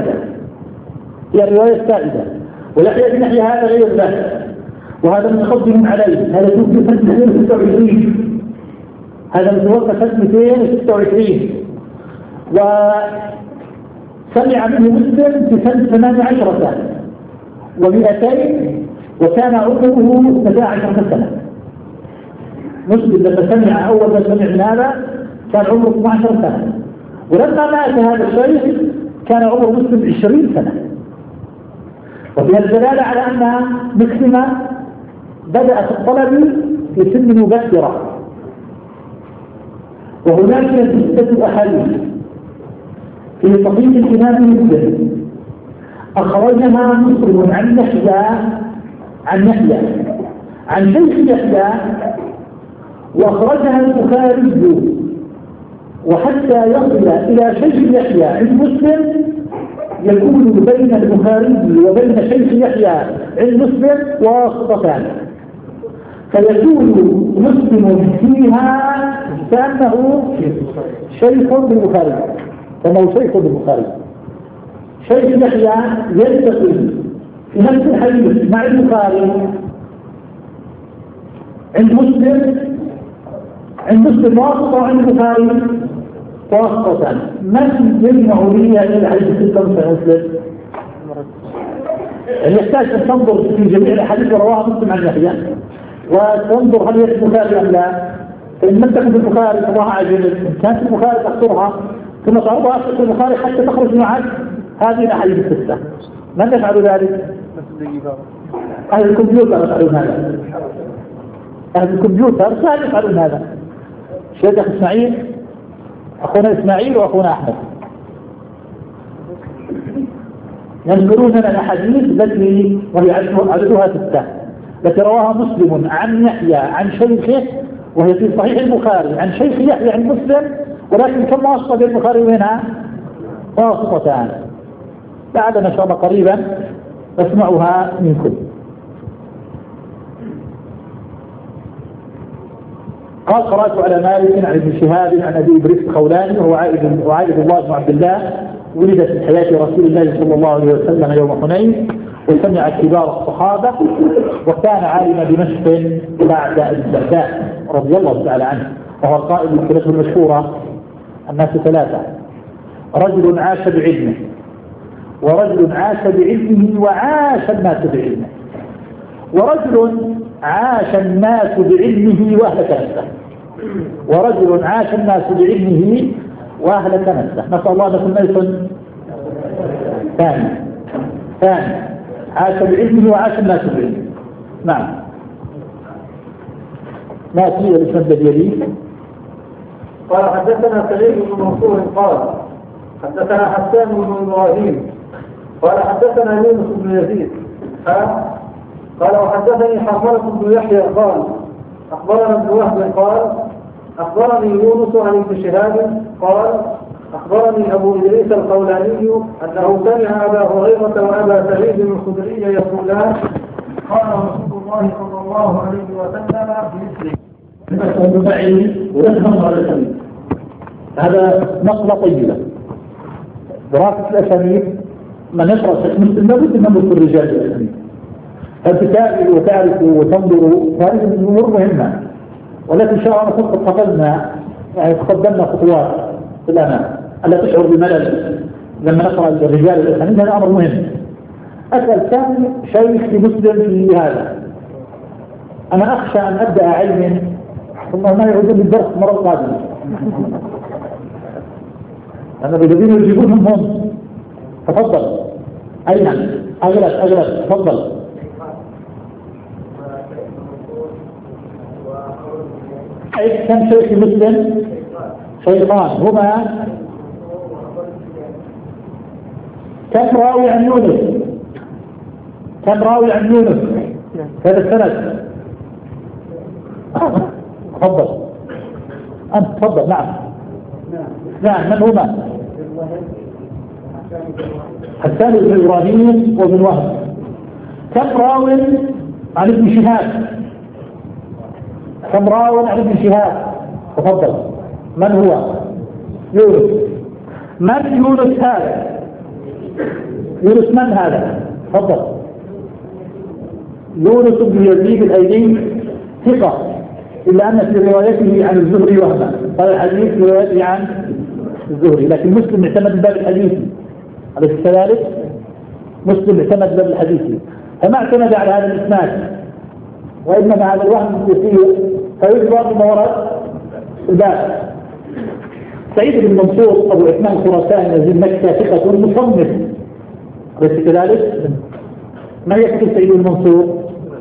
رواية سائدة، ويحيى بن يحيى هذا غير ذلك، وهذا مقدم عليه. هذا توفي سنة 226، هذا متوفى سنة 226. سمع منه مسلم في سنة 18 سنة و200 وكان عمره 12 سنة. مسلم لما سمع أول ما سمع من هذا كان عمره 12 سنة، ولما مات هذا الشيخ كان عمره مسلم 20 سنة. وفيها الدلالة على أن مسلمة بدأت الطلب في سن مبكرة. وهناك 6 أحاديث في صحيح الإمام مسلم أخرجها مسلم عن يحيى عن شيخ يحيى، وأخرجها البخاري، وحتى يصل إلى شيخ يحيى عند مسلم يكون بين البخاري وبين شيخ يحيى عند مسلم واسطتان، فيكون مسلم فيها كأنه شيخ بالبخاري، شيخ يحيى يلتقي في نفس الحديث مع البخاري عند مسلم واسطة وعند البخاري واسطة. من يجمع لي إلى الحديث 6 مسلم؟ يحتاج أن تنظر في جميع الأحاديث رواها مسلم عن يحيى وتنظر هل هي البخاري أم لا. فإن لم تكن في البخاري تضعها عجل، إن كانت في البخاري تحصرها ثم تعرضها في البخاري حتى تخرج معك هذه الأحاديث 6. من يفعل ذلك؟ أهل الكمبيوتر يفعلون هذا. أهل الكمبيوتر سهل يفعلون هذا. شيخ إسماعيل، أخونا إسماعيل وأخونا أحمد ينقلون لنا الأحاديث التي وهي عددها 6 التي رواها مسلم عن يحيى عن شيخه، وهي في صحيح البخاري عن شيخ يحيى عن مسلم، ولكن كم واسطة بين البخاري وبينها؟ واسطتان. لعلنا إن شاء الله قريبا نسمعها منكم. قال قرأت على مالك عن ابن شهاب عن أبي إدريس الخولاني وهو عائد الله بن عبد الله، ولد في حياة رسول الله صلى الله عليه وسلم يوم حنين، وسمع كبار الصحابة، وكان عالم دمشق بعد الدرداء رضي الله تعالى عنه، وهو القائل بكلمته المشهورة: الناس 3، رجل عاش بعلمه، ورجل عاش بعلمه وعاش الناس بعلمه، ورجل عاش الناس بعلمه واهلك نفسه. ورجل عاش الناس بعلمه واهلك نفسه. نسأل الله أن نكون ثاني عاش بعلمه وعاش الناس بعلمه. نعم. ما في الاسم الذي قال حدثنا سعيد بن منصور قال حدثنا حسان بن ابراهيم قال حدثنا يونس بن يزيد قال وحدثني حرملة بن يحيى قال أخبرنا ابن وهب قال أخبرني يونس عن ابن شهاب قال أخبرني أبو إدريس الخولاني أنه سمع أبا هريرة وأبا سعيد الخدري يقولان: قال رسول الله صلى الله عليه وسلم بمثله. هذا نقلة طيبة. دراسة الأسانيد من يقرأ مسلم لابد أن ننظر في الرجال الأسانيد، فتتابع وتعرف وتنظر، هذه الأمور مهمة. ولكن إن شاء الله نكون تقدمنا خطوات في الأمام، ألا تشعر بملل لما نقرأ الرجال الأسانيد. هذا أمر مهم. أسأل ثاني شيخ مسلم في هذا، أنا أخشى أن أبدأ علم ثم ما يعودون للدرس مرة قادمة. أنا الذين يجيبونهم هم. تفضل. أين أغلب تفضل. كم شيخ مسلم؟ شيخان هما كم راوي عن يونس؟ هذا السند. تفضل أنت تفضل. نعم من هما؟ حسان بن إبراهيم وابن وهب. كم راو عن ابن شهاب؟ تفضل. من هو؟ يونس. من يونس هذا؟ يونس من هذا؟ تفضل. يونس بن يزيد الأيلي ثقة، إلا أن في روايته عن الزهري وهما. قال الحديث في روايته عن الزهري، لكن مسلم اعتمد باب الحديث أليس كذلك؟ مسلم اعتمد له بالحديث فما اعتمد على هذا الإسناد، وإنما هذا الوهم يسير فيجبر بما ورد الباب. سعيد بن منصور أبو عثمان الخراساني نزيل مكة ثقة مصنف، أليس كذلك؟ ما هي كتب سعيد بن منصور؟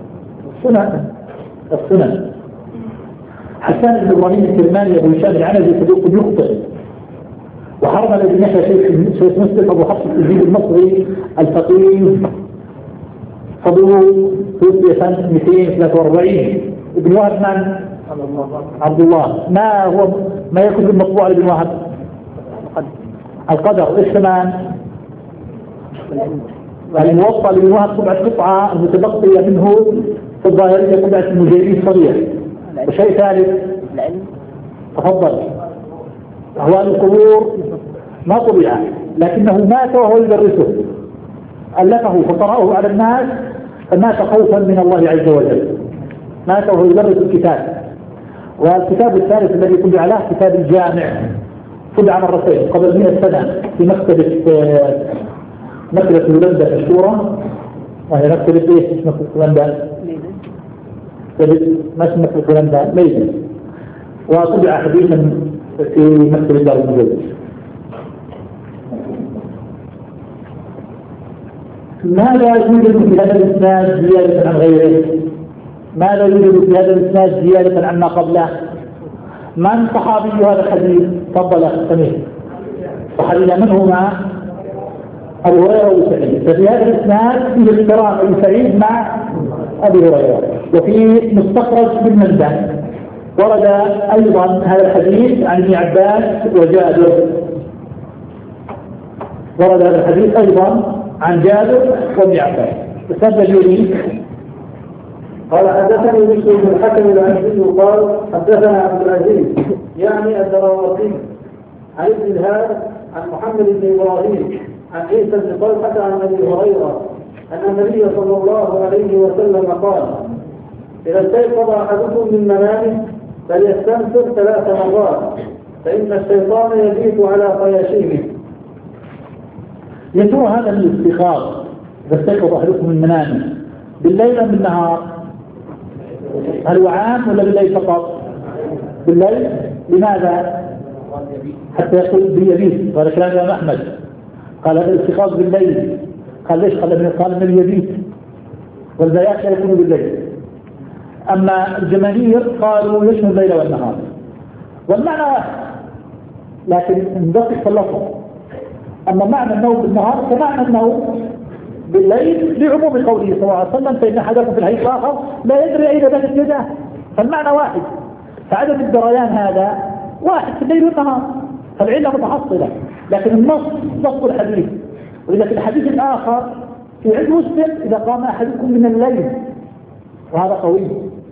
السنن. حسان بن إبراهيم الكرماني أبو هشام العنزي صدوق يخطئ. وحرم الذي نحى شيخ مسلم أبو حفص التجديد المصري الفقيه صدوق توفي سنة 243. ابن وهب من؟ عبد الله. ما يكون المطبوع لابن وهب؟ القدر. ايش كمان؟ الموصل لابن وهب طبعة قطعة المتبقية منه في الظاهرية طبعة المجيرين صغير. وشيء ثالث تفضل. أهوال القبور ما طبع لكنه مات وهو يدرسه، ألفه فقرأه على الناس فمات خوفا من الله عز وجل، مات وهو يدرس الكتاب. والكتاب الثالث الذي طبع له كتاب الجامع طبع مرتين قبل 100 سنة في مكتبة هولندا مشهورة، وهي مكتبة ايش اسمها هولندا؟ ما اسمها هولندا؟ ليزن. وطبع حديثا في مكتبة دار المجلد. ماذا يوجد في هذا الإسناد زيادة عن غيره؟ ماذا يوجد في هذا الإسناد زيادة عن ما قبله؟ من صحابي هذا الحديث؟ تفضل يا سمير. صحابينا من هما؟ أبو هريرة وسعيد. ففي هذا الإسناد فيه اقتران أبو سعيد مع أبي هريرة، وفي مستخرج من منبه. ورد أيضا هذا الحديث عن ابن عباس وجابر. ورد هذا الحديث أيضا عن جابر وابن عباس. استدل قال حدثني بشر بن الحكم العزيز قال حدثنا عبد العزيز يعني الدراوردي عن ابن الهاد عن محمد بن ابراهيم عن عيسى بن طلحه عن ابي هريره ان النبي صلى الله عليه وسلم قال: اذا استيقظ احدكم من منامه فليستنفر 3 مرات فان الشيطان يبيت على خياشيمه. يتوى هذا من الاستيقاظ. إذا استيقظ أحدكم من منامه بالليل أم بالنهار؟ هل هو عام ولا بالليل فقط؟ بالليل. لماذا؟ حتى يقول بيبيت. قال كلام الإمام أحمد قال هذا الاستيقاظ بالليل. قال ليش؟ قال من يبيت والبيات لا يكون بالليل. أما الجماهير قالوا يشمل الليل والنهار، والمعنى واحد لكن ندقق في اللفظ. أما معنى النوم بالنهار كمعنى النوم بالليل لعموم قوله صلى الله عليه وسلم: فإن أحدكم في الحديث الآخر لا يدري أين باتت يداه. فالمعنى واحد، فعدم الدريان هذا واحد في الليل والنهار، فالعلة متحصلة. لكن النص نص الحديث. وإذا في الحديث الآخر في عند مسلم: إذا قام أحدكم من الليل، وهذا قوي.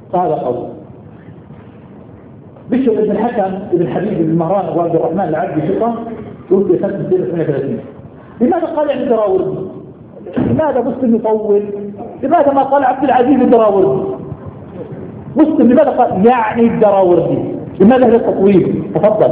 بشر بن الحكم بن حبيب بن مهران وعبد الرحمن العبدي ثقة توفي سنة 238. لماذا قال عن الدراوردي؟ لماذا مسلم يطول؟ لماذا ما قال عبد العزيز الدراوردي؟ مسلم لماذا قال يعني الدراوردي؟ لماذا هذا التطويل؟ تفضل.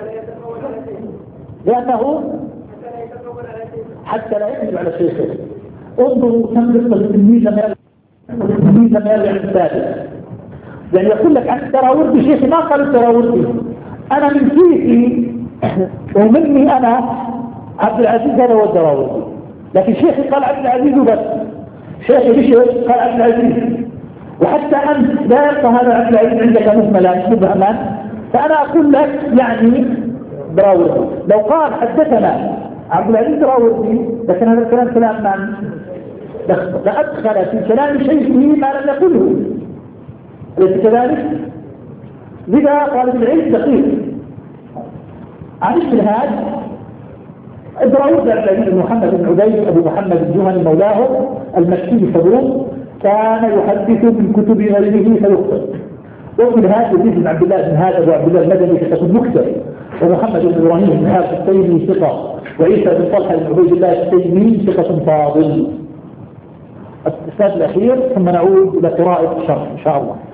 لأنه حتى لا يكذب على شيخه. انظروا كم قصة التلميذ لما يرجع الثالث. يعني يقول لك عن الدراوردي شيخي ما قال الدراوردي، أنا من كيفي ومني أنا عبد العزيز هذا هو الدراوردي، لكن شيخي قال عبد العزيز وبس. شيخي بشر قال عبد العزيز، وحتى أنت لا يبقى هذا عبد العزيز عندك مهملا مبهما، فأنا أقول لك يعني دراوردي. لو قال حدثنا عبد العزيز دراوردي لكن هذا الكلام كلام من؟ لأدخل في كلام شيخه ما لم يقله. أليس كذلك؟ لذا قال ابن العلم دقيق. عن ابن الهاد الدراوردي عبد العزيز بن محمد بن عبيد أبو محمد الجهني مولاه المكي صدوق، كان يحدث من كتب غيره فيخطئ. وابن الهاد يزيد بن عبد الله بن هاد أبو عبد الله المدني فتكون مكتب، ومحمد بن إبراهيم بن هاد التيمي ثقة، وعيسى بن طلحة بن عبيد الله التيمي ثقة فاضل. الإسناد الأخير ثم نعود إلى قراءة الشرح إن شاء الله.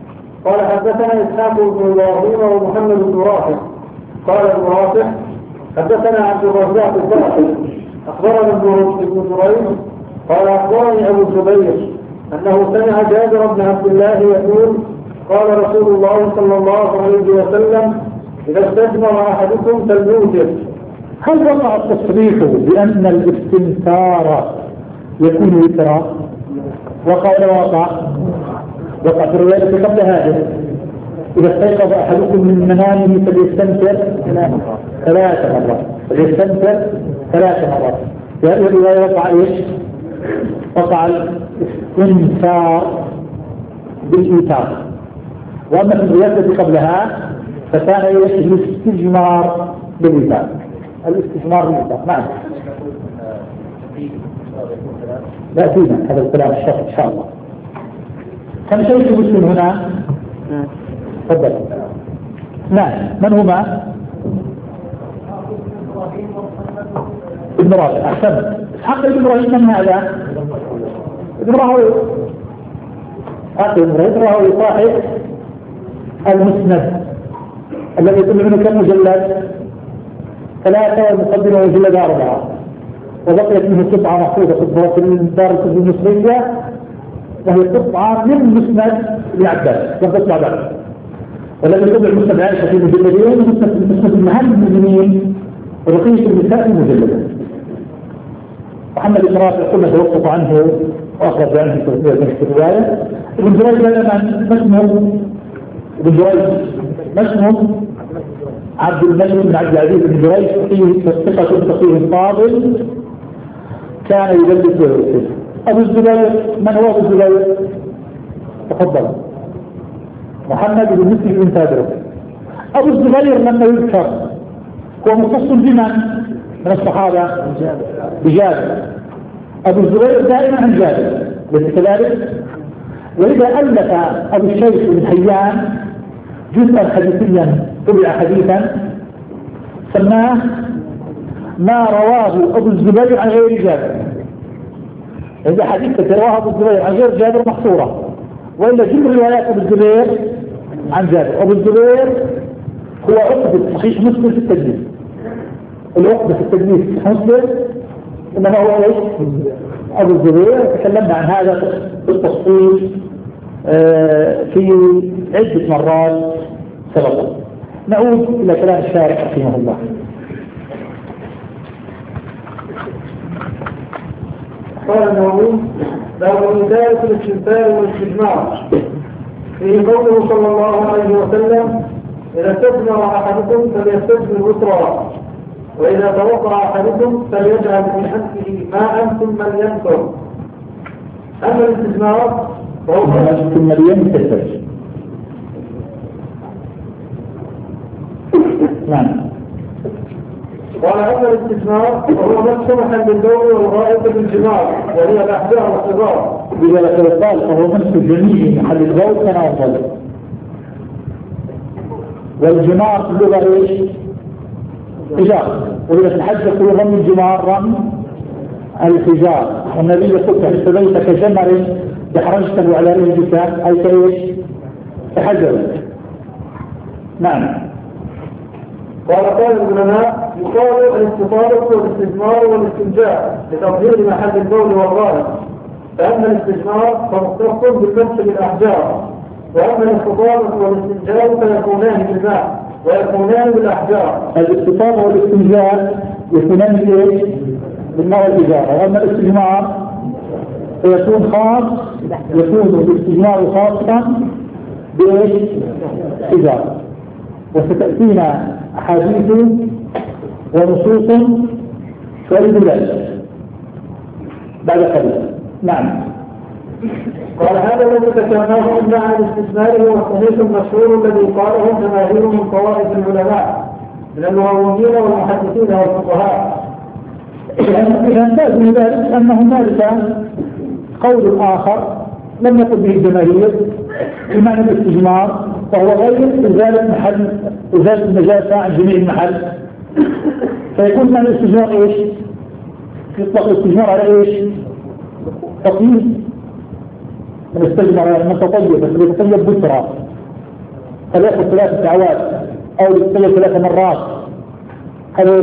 قال حدثنا إسحاق بن إبراهيم ومحمد بن رافع قال ابن رافع حدثنا عبد الرزاق الزرقي أخبرنا ابن جريج قال أخبرني أبو الزبير أنه سمع جابر بن عبد الله يقول قال رسول الله صلى الله عليه وسلم إذا استثمر أحدكم فليوتر. هل وقع التصريح بأن الاستنثار يكون وترا؟ وقع ولا وقع؟ وقع في الرواية قبل هذا إذا استيقظ أحدكم من منامه فليستنثر 3 مرات فليستنثر 3 مرات. في هذه الرواية وقع إيش؟ وقع الاستنثار بالإيثار. وأما في الرواية التي قبلها فكان إيش؟ الاستجمار بالإيثار. الاستجمار بالإيثار. نعم. لا فينا هذا الكلام الشرط إن شاء الله. كم شيء مسلم هنا؟ تفضل. نعم. من هما؟ ابن راهويه. أحسنت. حق ابن راهويه من هذا؟ ابن راهويه. حق ابن راهويه صاحب المسند الذي يكون منه كم مجلد؟ 3 والمقدمة مجلد 4 وبقيت منه قطعة محفوظة في الدار الكتب المصرية وهي قطعة من مسند لعباس لم تطلع بعد. والذي يطبع مسند عائشة في مجلدين ومسند المهل المسلمين ورقية النساء في مجلدين. محمد إسرائيل قلنا توقف عنه وأخرج عنه في الرواية. ابن جريج ما اسمه عبد الملك بن عبد العزيز بن جريج فيه ثقة فقيه فاضل كان يدلس ويرسل. أبو الزبير من هو أبو الزبير؟ تفضل. محمد بن مسلم بن تادرس. أبو الزبير لما يذكر هو مختص بمن من الصحابة؟ بجابر. أبو الزبير دائما عن جابر ليس كذلك؟ وإذا ألف أبو الشيخ بن حيان جزءا حديثيا طبع حديثا سماه ما رواه أبو الزبير عن غير جابر. إذا حديث رواه أبو الزبير عن غير جابر محصورة وإلا جمع روايات أبو الزبير عن جابر. أبو الزبير هو عقدة صحيح مسلم في التدليس. العقدة في التدليس في مسلم إنما هو إيش؟ أبو الزبير. تكلمنا عن هذا بالتفصيل في عدة مرات سبقا. نعود إلى كلام الشارع رحمه الله. قال النووي باب إزالة الاستنثار والاستجمار في قوله صلى الله عليه وسلم إذا استثمر أحدكم فليستثمر وترا وإذا توضأ أحدكم فليجعل في أنفه ماء ثم لينثر. أما الاستثمار فهو ثم لينثر. نعم. قال أما الاستثمار وهو نفس محل الدور والغائط بالجمار وهي الأحجار والصغار. إذا قال فهو نفس الجميع محل الدور كان أفضل. والجمار في اللغة إيش؟ حجار. وإذا في الحج يقول رمي الجمار رمي الحجار. والنبي يقول تحس بيتك كجمر يحرجته على رجلك أي كإيش؟ كحجر. نعم. قال العلماء يقال الاستطالة والاستثمار والاستنجاء لتطهير محل البول والغائط. فأما الاستثمار فمختص بالمسح بالأحجار وأما الاستطالة والاستنجاء فيكونان بالماء ويكونان بالأحجار. الاستطالة والاستنجاء يكونان بإيش؟ بالماء والحجارة. وأما الاستجمار فيكون خاص يكون الاستجمار خاصا بإيش؟ حجارة. وستأتينا أحاديث ونصوص تؤيد ذلك بعد قليل. نعم. قال هذا الذي ذكرناه مع الاستثمار هو الصحيح المشهور الذي قاله جماهير من طوائف العلماء من اللغويين والمحدثين والفقهاء. إذا لازم ذلك أن هنالك قول آخر لم يقل به الجماهير بمعنى الاستجمار وهو غير إزالة النجاسة عن جميع المحل. فيكون معنى الاستجمار إيش؟ يطلق الاستجمار على إيش؟ تطيب. من استجمر يعني من تطيب بس يتطيب بسرعة فليأخذ 3 دعوات أو يتطيب 3 مرات هذا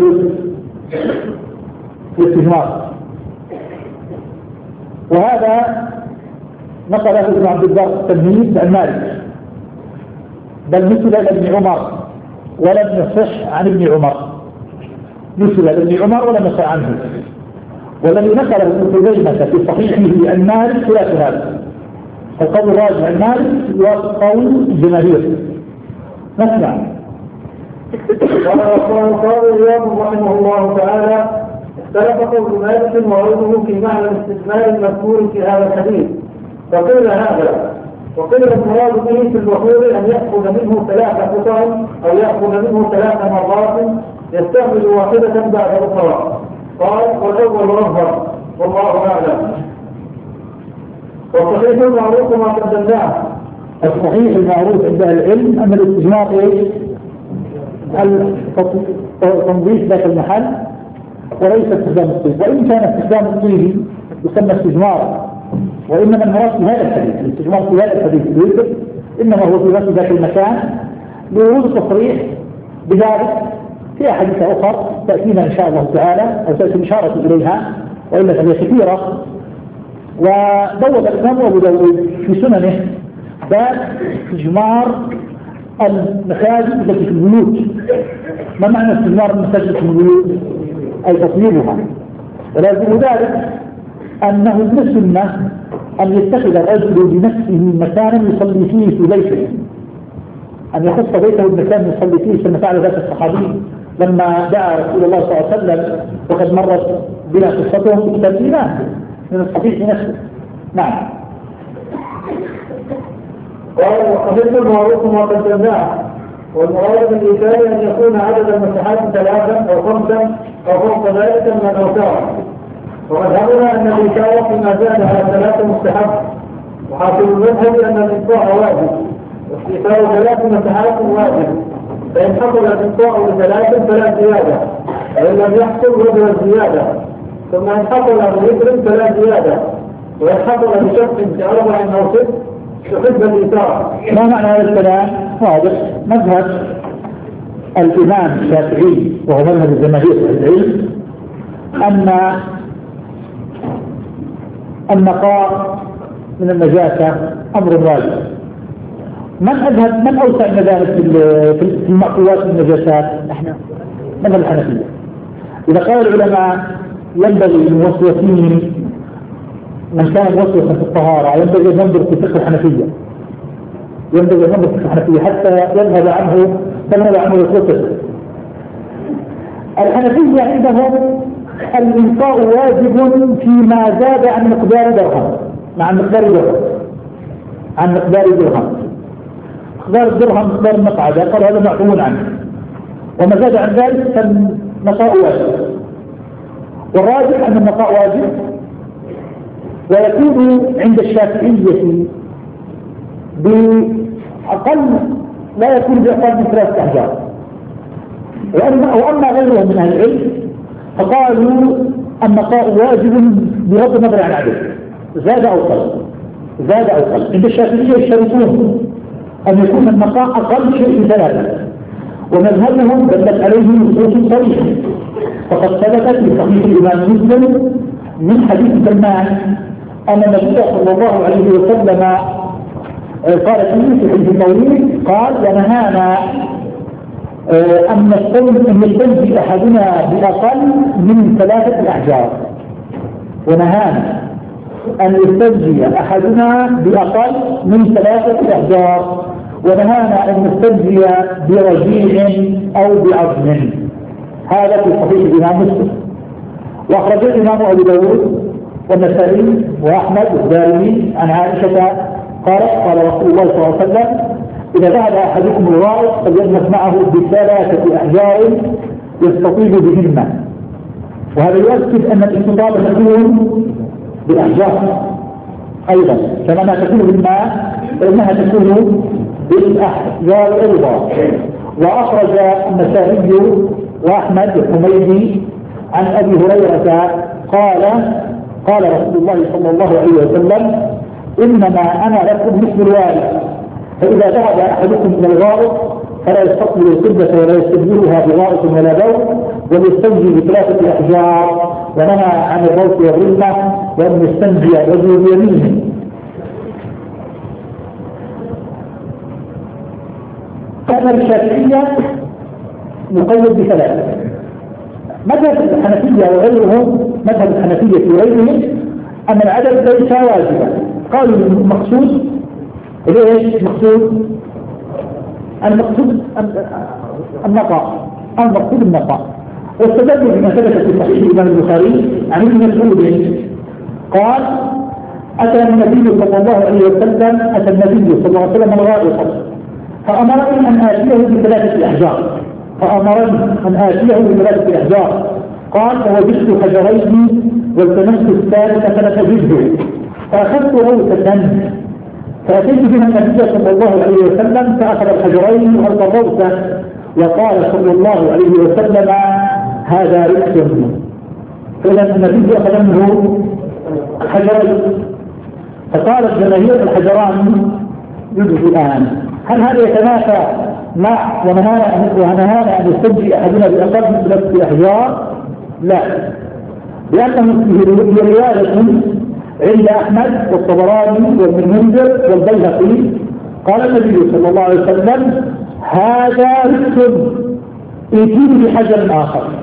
الاستجمار. وهذا نقله ابن عبد البر التمهيد عن مالك، بل مثل ابن عمر ولم يصح عن ابن عمر، مثل ابن عمر ولم يصح عنه. والذي نقله ابن خزيمة في صحيحه عن مالك خلاف هذا، القول الراجح عن مالك وقول الجماهير. نسمع. قال إياه رحمه الله تعالى: اختلف قول مالك وغيره في معنى الاستثمار المذكور في هذا الحديث، فقيل هذا، وقيل المراد به في البخور أن يأخذ منه 3 قطع أو يأخذ منه 3 مرات يستعمل واحدة بعد أخرى. قال: والأول أظهر والله أعلم. والصحيح المعروف ما قدمناه. الصحيح المعروف عند العلم أن الاستجمار إيه؟ تنظيف ذات المحل وليس استخدام الطيب، وإن كان استخدام الطيب يسمى استجمار، وإنما المراد في هذا الحديث الاستجمار في هذا الحديث الذكر إنما هو في نفس ذاك المكان، لورود التصريح بذلك في أحاديث أخرى تأتينا إن شاء الله تعالى أو تأتي الإشارة إليها، وإلا فهي كثيرة. ودود الإمام أبو داود في سننه باب استجمار المساجد التي في البيوت. ما معنى استجمار المساجد في البيوت؟ أي تطيبها. ولازم ذلك أنه من السنة أن يتخذ الرجل بنفسه مكانا يصلي فيه في بيته، أن يخص بيته بمكان يصلي فيه، كما فعل ذلك الصحابي لما دعا رسول الله صلى الله عليه وسلم، وقد مرت بنا قصتهم في كتاب الإيمان من الصحيح نفسه. نعم. قال: وقبلت المعروف ما قدمناه، والمراد بالإيثار أن يكون عدد المساحات 3 أو 5 أو فوق ذلك من الأوتار. ومذهبنا أن الإيثار فيما زاد على 3 مستحب، وحاصل المذهب أن الإطاع واجب، واستيثار 3 مساحات واجب، فإن حصل الإطاع ل3 فلا زيادة، وإن لم يحصل وجه الزيادة، ثم إن حصل بوتر فلا زيادة، وإن حصل بشق ب4 أو 6 تحب الإيثار. ما معنى هذا الكلام؟ واضح. مذهب الإمام الشافعي وهو مذهب الجماهير في العلم أن النقاء من النجاسة أمر واجب. من أوسع المذاهب في المأكولات من النجاسات؟ نحن مذهب الحنفية. إذا قال العلماء ينبغي للموسوسين من كان موسوسا في الطهارة ينبغي أن ينظر في فقه الحنفية، ينبغي أن ينظر في الحنفية حتى يذهب عنه يتوسط. الحنفية عندهم الإنفاق واجب فيما زاد عن مقدار درهم، عن مقدار درهم. مقدار الدرهم مقدار المقعدة، قال هذا معفو عنه، وما زاد عن ذلك فالنقاء واجب. والراجح أن النقاء واجب، ويكون عند الشافعية بأقل، لا يكون بأقل من 3 أحجار. وأما غيرهم من أهل العلم فقالوا النقاء واجب بغض النظر عن عدد، زاد أو قل. عند الشافعية يشترطون أن يكون النقاء أقل شيء 3، ومذهبهم دلت عليه نصوص صريحة، فقد ثبتت في صحيح الإمام مسلم من حديث سلمان أن النبي صلى الله عليه وسلم قال في حديث طويل قال: ونهانا أن يستنجي أحدنا بأقل من 3 أحجار. ونهانا أن يستنجي أحدنا بأقل من 3 أحجار، ونهانا أن نستنجي برجيع أو بعظم. هذا في صحيح الإمام مسلم، وأخرج الإمام أبو داود والنسائي وأحمد والدارمي عن عائشة قال رسول الله صلى الله عليه وسلم: إذا ذهب أحدكم الغائط فليذهب معه ب3 أحجار يستطيب بهن. وهذا يؤكد أن الاستطابة تكون بالأحجار أيضا، كما تكون بالماء فإنها تكون بالأحجار أيضا. وأخرج النسائي وأحمد الحميدي عن أبي هريرة قال رسول الله صلى الله عليه وسلم: إنما أنا لكم مثل الوالد، فإذا ذهب أحدكم إلى الغائط فلا يستقبل القبلة ولا يستدبرها بغائط ولا بول، وليستنجي بثلاثة أحجار، ونهى عن الروث والرمة، وأن يستنجي الرجل بيمينه. كان الشافعية مقيد بثلاثة. مذهب الحنفية وغيرهم، مذهب الحنفية وغيرهم، أن العدد ليس واجبا. قالوا المقصود ايش؟ المقصود النقاء، واستدلوا بما ثبت في صحيح الإمام البخاري عن ابن مسعود قال: أتى النبي صلى الله عليه وسلم الغائط فأمرني أن آتيه بثلاثة أحجار، قال: فوجدت حجرين والتمست الثالثة فلم أجده، فأخذت روثة فأتيت بها النبي صلى الله عليه وسلم فأخذ الحجرين وألقى الروثة، وقال صلى الله عليه وسلم: هذا رزق. فإذا النبي أخذ منه الحجرين، فقالت جماهير الحجران يجزئان. هل هذا يتنافى مع ونهانا أن يستنجي أحدنا بأقل من 3 أحجار؟ لا، لأنه في رواية عند أحمد والطبراني وابن المنذر والبيهقي قال النبي صلى الله عليه وسلم: هذا رزق يأتيني بحجر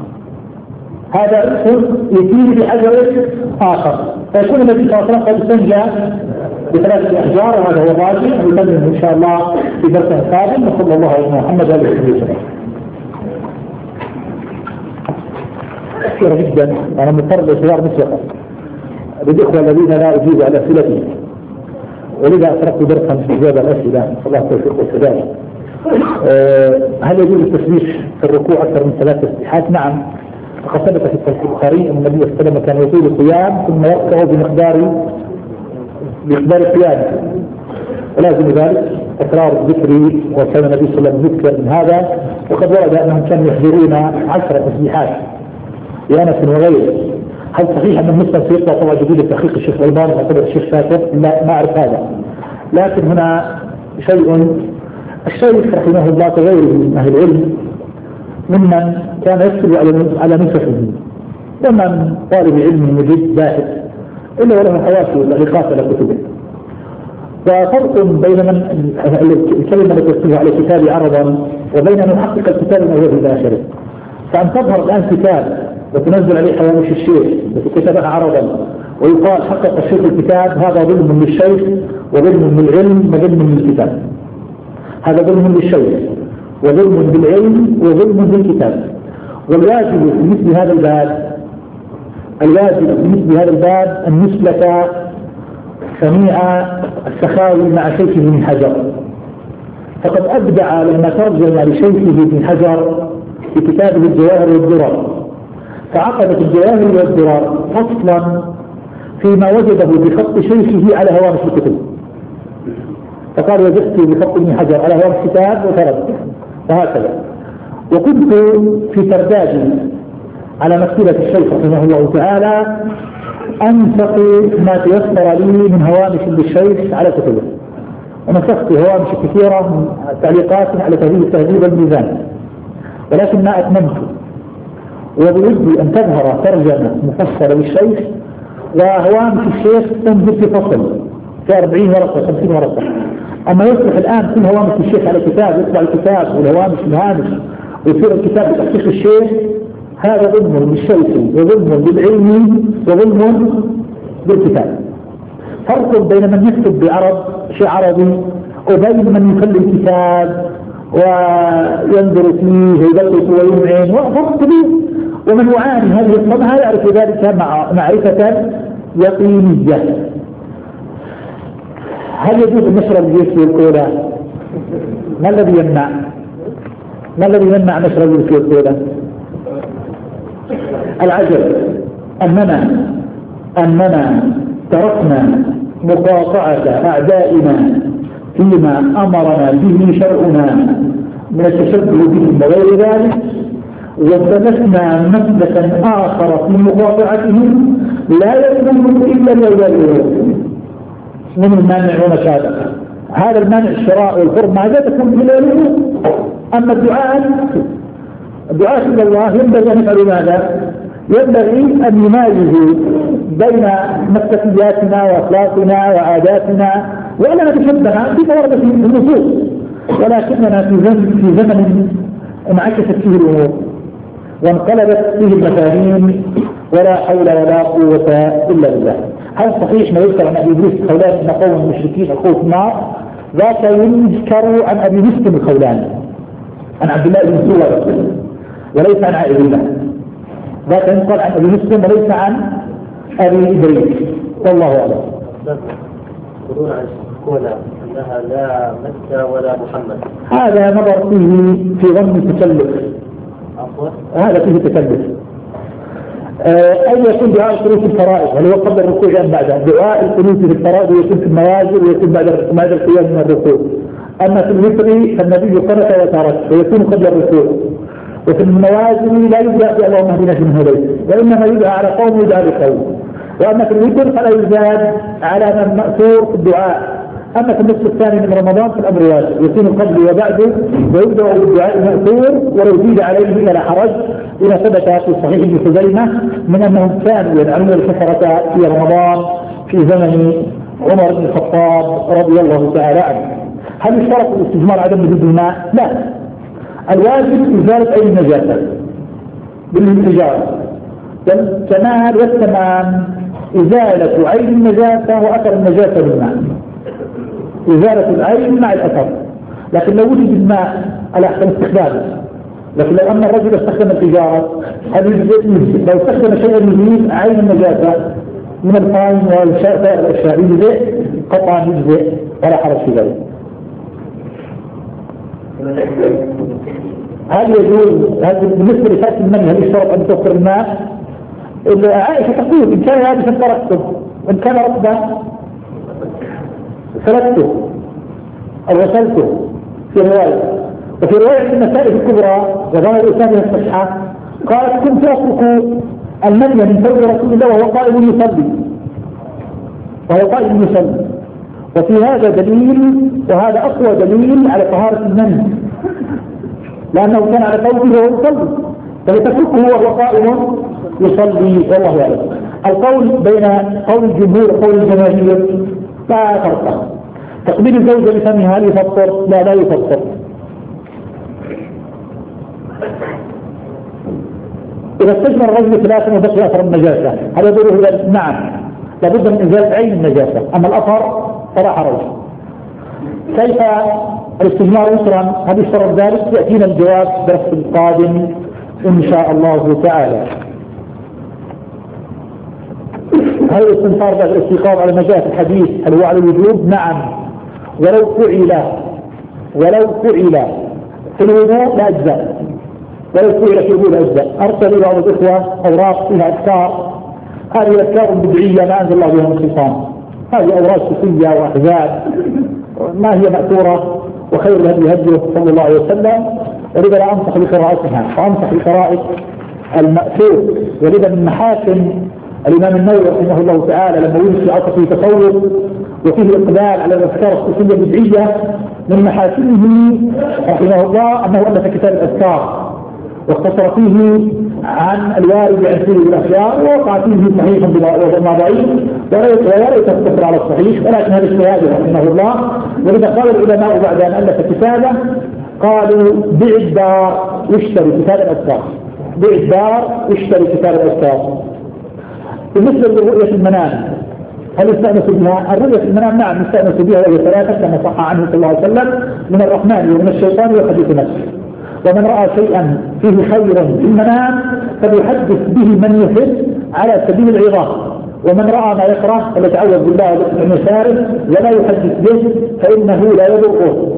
آخر، فيكون النبي صلى الله عليه وسلم قد استنجى ب3 أحجار، وهذا هو الراجح، ونكمل إن شاء الله في درس قادم. وصلى الله على محمد وعلى آله وسلم. كثيرة جدا، أنا مضطر لإصدار مسبقا للإخوة الذين لا أجيب على أسئلتهم، ولذا أتركت درسا في إجابة الأسئلة. الله التوفيق والسداد. هل يجوز التسبيح في الركوع أكثر من 3 تسبيحات؟ نعم، فقد ثبت في صحيح البخاري أن النبي صلى الله عليه وسلم كان يطيل القيام ثم يركع بمقدار قيامه، ولازم ذلك تكرار الذكر، وكان النبي صلى الله عليه وسلم يذكر من هذا. وقد ورد أنهم كانوا يحضرون 10 تسبيحات لأنس وغيره. هل صحيح أن المسلم سيطلع طبعا جديد التحقيق الشيخ الألباني وقبل الشيخ شاكر؟ لا، ما أعرف هذا، لكن هنا شيء الشيخ رحمه الله كغيره من أهل العلم ممن كان يكتب على نسخه، ومن طالب علم مجد باحث إلا وله حواسه لقاتل كتبه. وفرق بين الكلمة التي يكتبها على كتاب عرضا وبين أن يحقق الكتاب ما هو بباشره. فأن تظهر الآن كتاب وتنزل عليه حوامش الشيخ التي كتبها عرضا ويقال حقق الشيخ الكتاب، هذا ظلم للشيخ وظلم للعلم وظلم للكتاب. هذا ظلم للشيخ وظلم بالعلم وظلم بالكتاب. والواجب في مثل هذا الباب أن يسلك سميع السخاوي مع شيخه ابن حجر، فقد أبدع لما ترجم لشيخه ابن حجر في كتابه الجواهر والدرر، فعقدت الجواهر والدرر فصلا فيما وجده بخط شيخه على هوامش الكتب، فقال: وجدت بخط ابن حجر على هوامش الكتاب وتردد، وهكذا. وكنت في تردادي على مكتبة الشيخ رحمه الله تعالى أنسق ما تيسر لي من هوامش للشيخ على كتبه، ونسخت هوامش كثيرة من تعليقات على تهذيب الميزان، ولكن ما أتممت. وبودي أن تظهر ترجمة مفصلة للشيخ، وهوامش الشيخ تنزل في فصل في 40 ورقة 50 ورقة. أما يصلح الآن كل هوامش الشيخ على كتاب، يطلع الكتاب والهوامش الهامش ويصير الكتاب بتحقيق الشيخ، هذا ظلم بالشيخ وظلم بالعلم وظلم بالكتاب. فرق بين من يكتب بعرب شيء عربي وبين من يخلي الكتاب وينظر فيه ويدقق ويمعن، وفرق كبير. ومن يعاني هذه الصدمة يعرف ذلك معرفة يقينية. هل يجوز النشر الجيش والكولا؟ ما الذي يمنع نشر الجيش والكولا؟ العجب أننا تركنا مقاطعة أعدائنا فيما أمرنا به شرعنا من التشبه بهم وغير ذلك، وسلكنا مسلكا آخر في مقاطعتهم لا يكون إلا الولاء من المانع ومشابهه. هذا المانع الشراء والحرمة ماذا تكون في الولاء؟ أما الدعاء إلى الله ينبغي أن يفعلوا ماذا؟ ينبغي أن يميزوا بين مسلكياتنا وأخلاقنا وعاداتنا وألا نتشبه بما ورد في النصوص، ولكننا في زمن انعكست فيه الأمور وانقلبت فيه المفاهيم ولا حول ولا قوة إلا بالله. هل صحيح ما يذكر عن أبي إدريس الخولاني أن قوم المشركين أخوة النار؟ ذاك يذكر عن أبي مسلم الخولاني عن عبد الله بن سورة وليس عن عائلة الله. ذاك ينقل عن أبي مسلم وليس عن أبي إدريس، والله أعلم. يقولون عن الكولا أنها لا مكة ولا محمد، هذا نظر فيه في ظن التكلف. هذا فيه تكلف. أن يكون دعاء القنوت الفرائض هل هو قبل الركوع أم بعده؟ دعاء القنوت في الفرائض يكون في النوازل ويكون بعد القيام من الركوع. أما في الوتر فالنبي قنت وترك ويكون قبل الركوع. وفي النوازل لا يدعى اللهم اهدنا فيمن هديت، وإنما يدعى على قوم ويدعى بقوم. وأما في الوتر فلا يزاد على من مأثور في الدعاء. أما في النصف الثاني من رمضان فالأمر واجب يكون قبل وبعده، ويبدأ بالدعاء المأثور ولو زيد عليه فلا حرج، إذا ثبت في صحيح ابن خزيمة من أنهم كانوا يدعون الكفرة في رمضان في زمن عمر بن الخطاب رضي الله تعالى عنه. هل يشترط الاستجمار عدم وجود الماء؟ لا، الواجب إزالة أي نجاسة بالانفجار، والكمال والتمام إزالة عين النجاسة وأثر النجاسة بالماء، إزالة العين مع الأثر. لكن لو وجد الماء على أحسن استخدامه. لكن لو أن الرجل استخدم الحجارة لو استخدم شيئا يزيل عين النجاسة من القائم والأشياء يجزئ قطعا يجزئ ولا حرج في ذلك. هل يجوز بالنسبة لفات المني هل يشترط أن توفر الماء؟ عائشة تقول إن كان يابسا تركته وإن كان رطبا سلكته أو غسلته في رواية. وفي رواية النسائي الكبرى وظاهر الإسلام الصحيحة قالت كنت أترك المني من ثوب رسول الله وهو قائم يصلي وفي هذا دليل، وهذا أقوى دليل على طهارة المني، لأنه كان على ثوبه وهو يصلي، فلتتركه وهو قائم يصلي والله أعلم. القول بين قول الجمهور وقول الجماهير لا فرق. تقبيل الزوجة بفمها هل يفطر؟ لا يفطر. إذا استجمر الرجل ثلاثا وبقي أثر النجاسة هل يضره ذلك؟ نعم، لابد من إزالة عين النجاسة، أما الأثر فلا حرج. كيف الاستجمار يسرا؟ هل يشترط ذلك؟ يأتينا الجواب في الدرس القادم إن شاء الله تعالى. هل الاستنصار بعد الاستيقاظ على نجاسة الحديث هل هو على الوجوب؟ نعم، ولو فعل في الوضوء لا أجزاء، ولو فعل في الوضوء لا أجزاء. أرسل بعض الإخوة أوراق فيها أذكار، هذه أذكار بدعية ما أنزل الله بها من سلطان، هذه أوراق صوفية وأحزاب ما هي مأثورة، وخير الهدي هديه صلى الله عليه وسلم، ولذا لا أنصح بقراءتها وأنصح بقراءة المأثور. ولذا من محاسن الإمام النووي رحمه الله تعالى لما ولد في عصر التصوف وفيه الإقبال على الأذكار الصوفية البدعية، من محاسنه رحمه الله أنه ألف كتاب الأذكار واختصر فيه عن الوارد عن سير الأخيار، ووقع فيه صحيح وما ضعيف، ولا يقتصر على الصحيح، ولكن هذا اجتهاد رحمه الله. ولذا قال العلماء بعد أن ألف كتابه قالوا بيع الدار واشتري كتاب الأذكار، بيع الدار واشتري كتاب الأذكار. بالنسبة لرؤية المنام هل يستأنس بها؟ الرؤية في المنام نعم يستأنس بها، وهي ثلاثة كما صح عنه صلى الله عليه وسلم: من الرحمن ومن الشيطان وحديث نفسه. ومن رأى شيئا فيه خير في المنام فليحدث به من يحب على سبيل العظام، ومن رأى ما يكره فليتعوذ بالله من يساره ولا يحدث به فإنه لا يضره.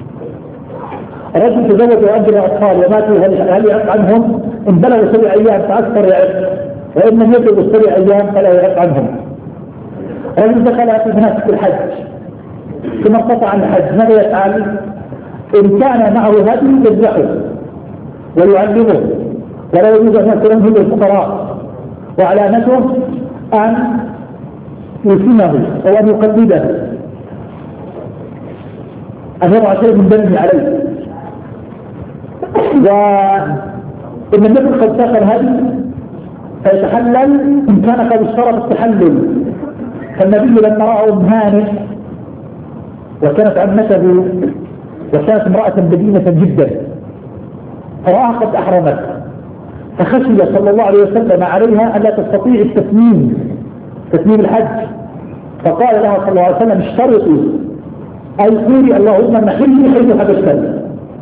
رجل تزوج وأنجب أطفال وماتوا هل يعق عنهم؟ إن بلغوا 7 أيام فأكثر يعق، وإن لم يبلغوا 7 أيام فلا يعق عنهم. رجل دخل في مناسك الحج ثم انقطع عن الحج، ماذا يفعل؟ إن كان معه هدي يذبحه ويعلمه، ولا يجوز أن يأكل منه للفقراء، وعلامته أن يسمه أو أن يقلده، أن يضع شيء من دمه عليه. وإن النبي قد ساق الهدي فيتحلل إن كان قد اشترط التحلل. فالنبي لما رأى أم هانئ وكانت عمته وكانت امرأة بدينة جدا فرآها قد أحرمت فخشي صلى الله عليه وسلم عليها أن لا تستطيع تتميم الحج، فقال لها صلى الله عليه وسلم اشترطي أي قولي اللهم محلي حيث حبستني.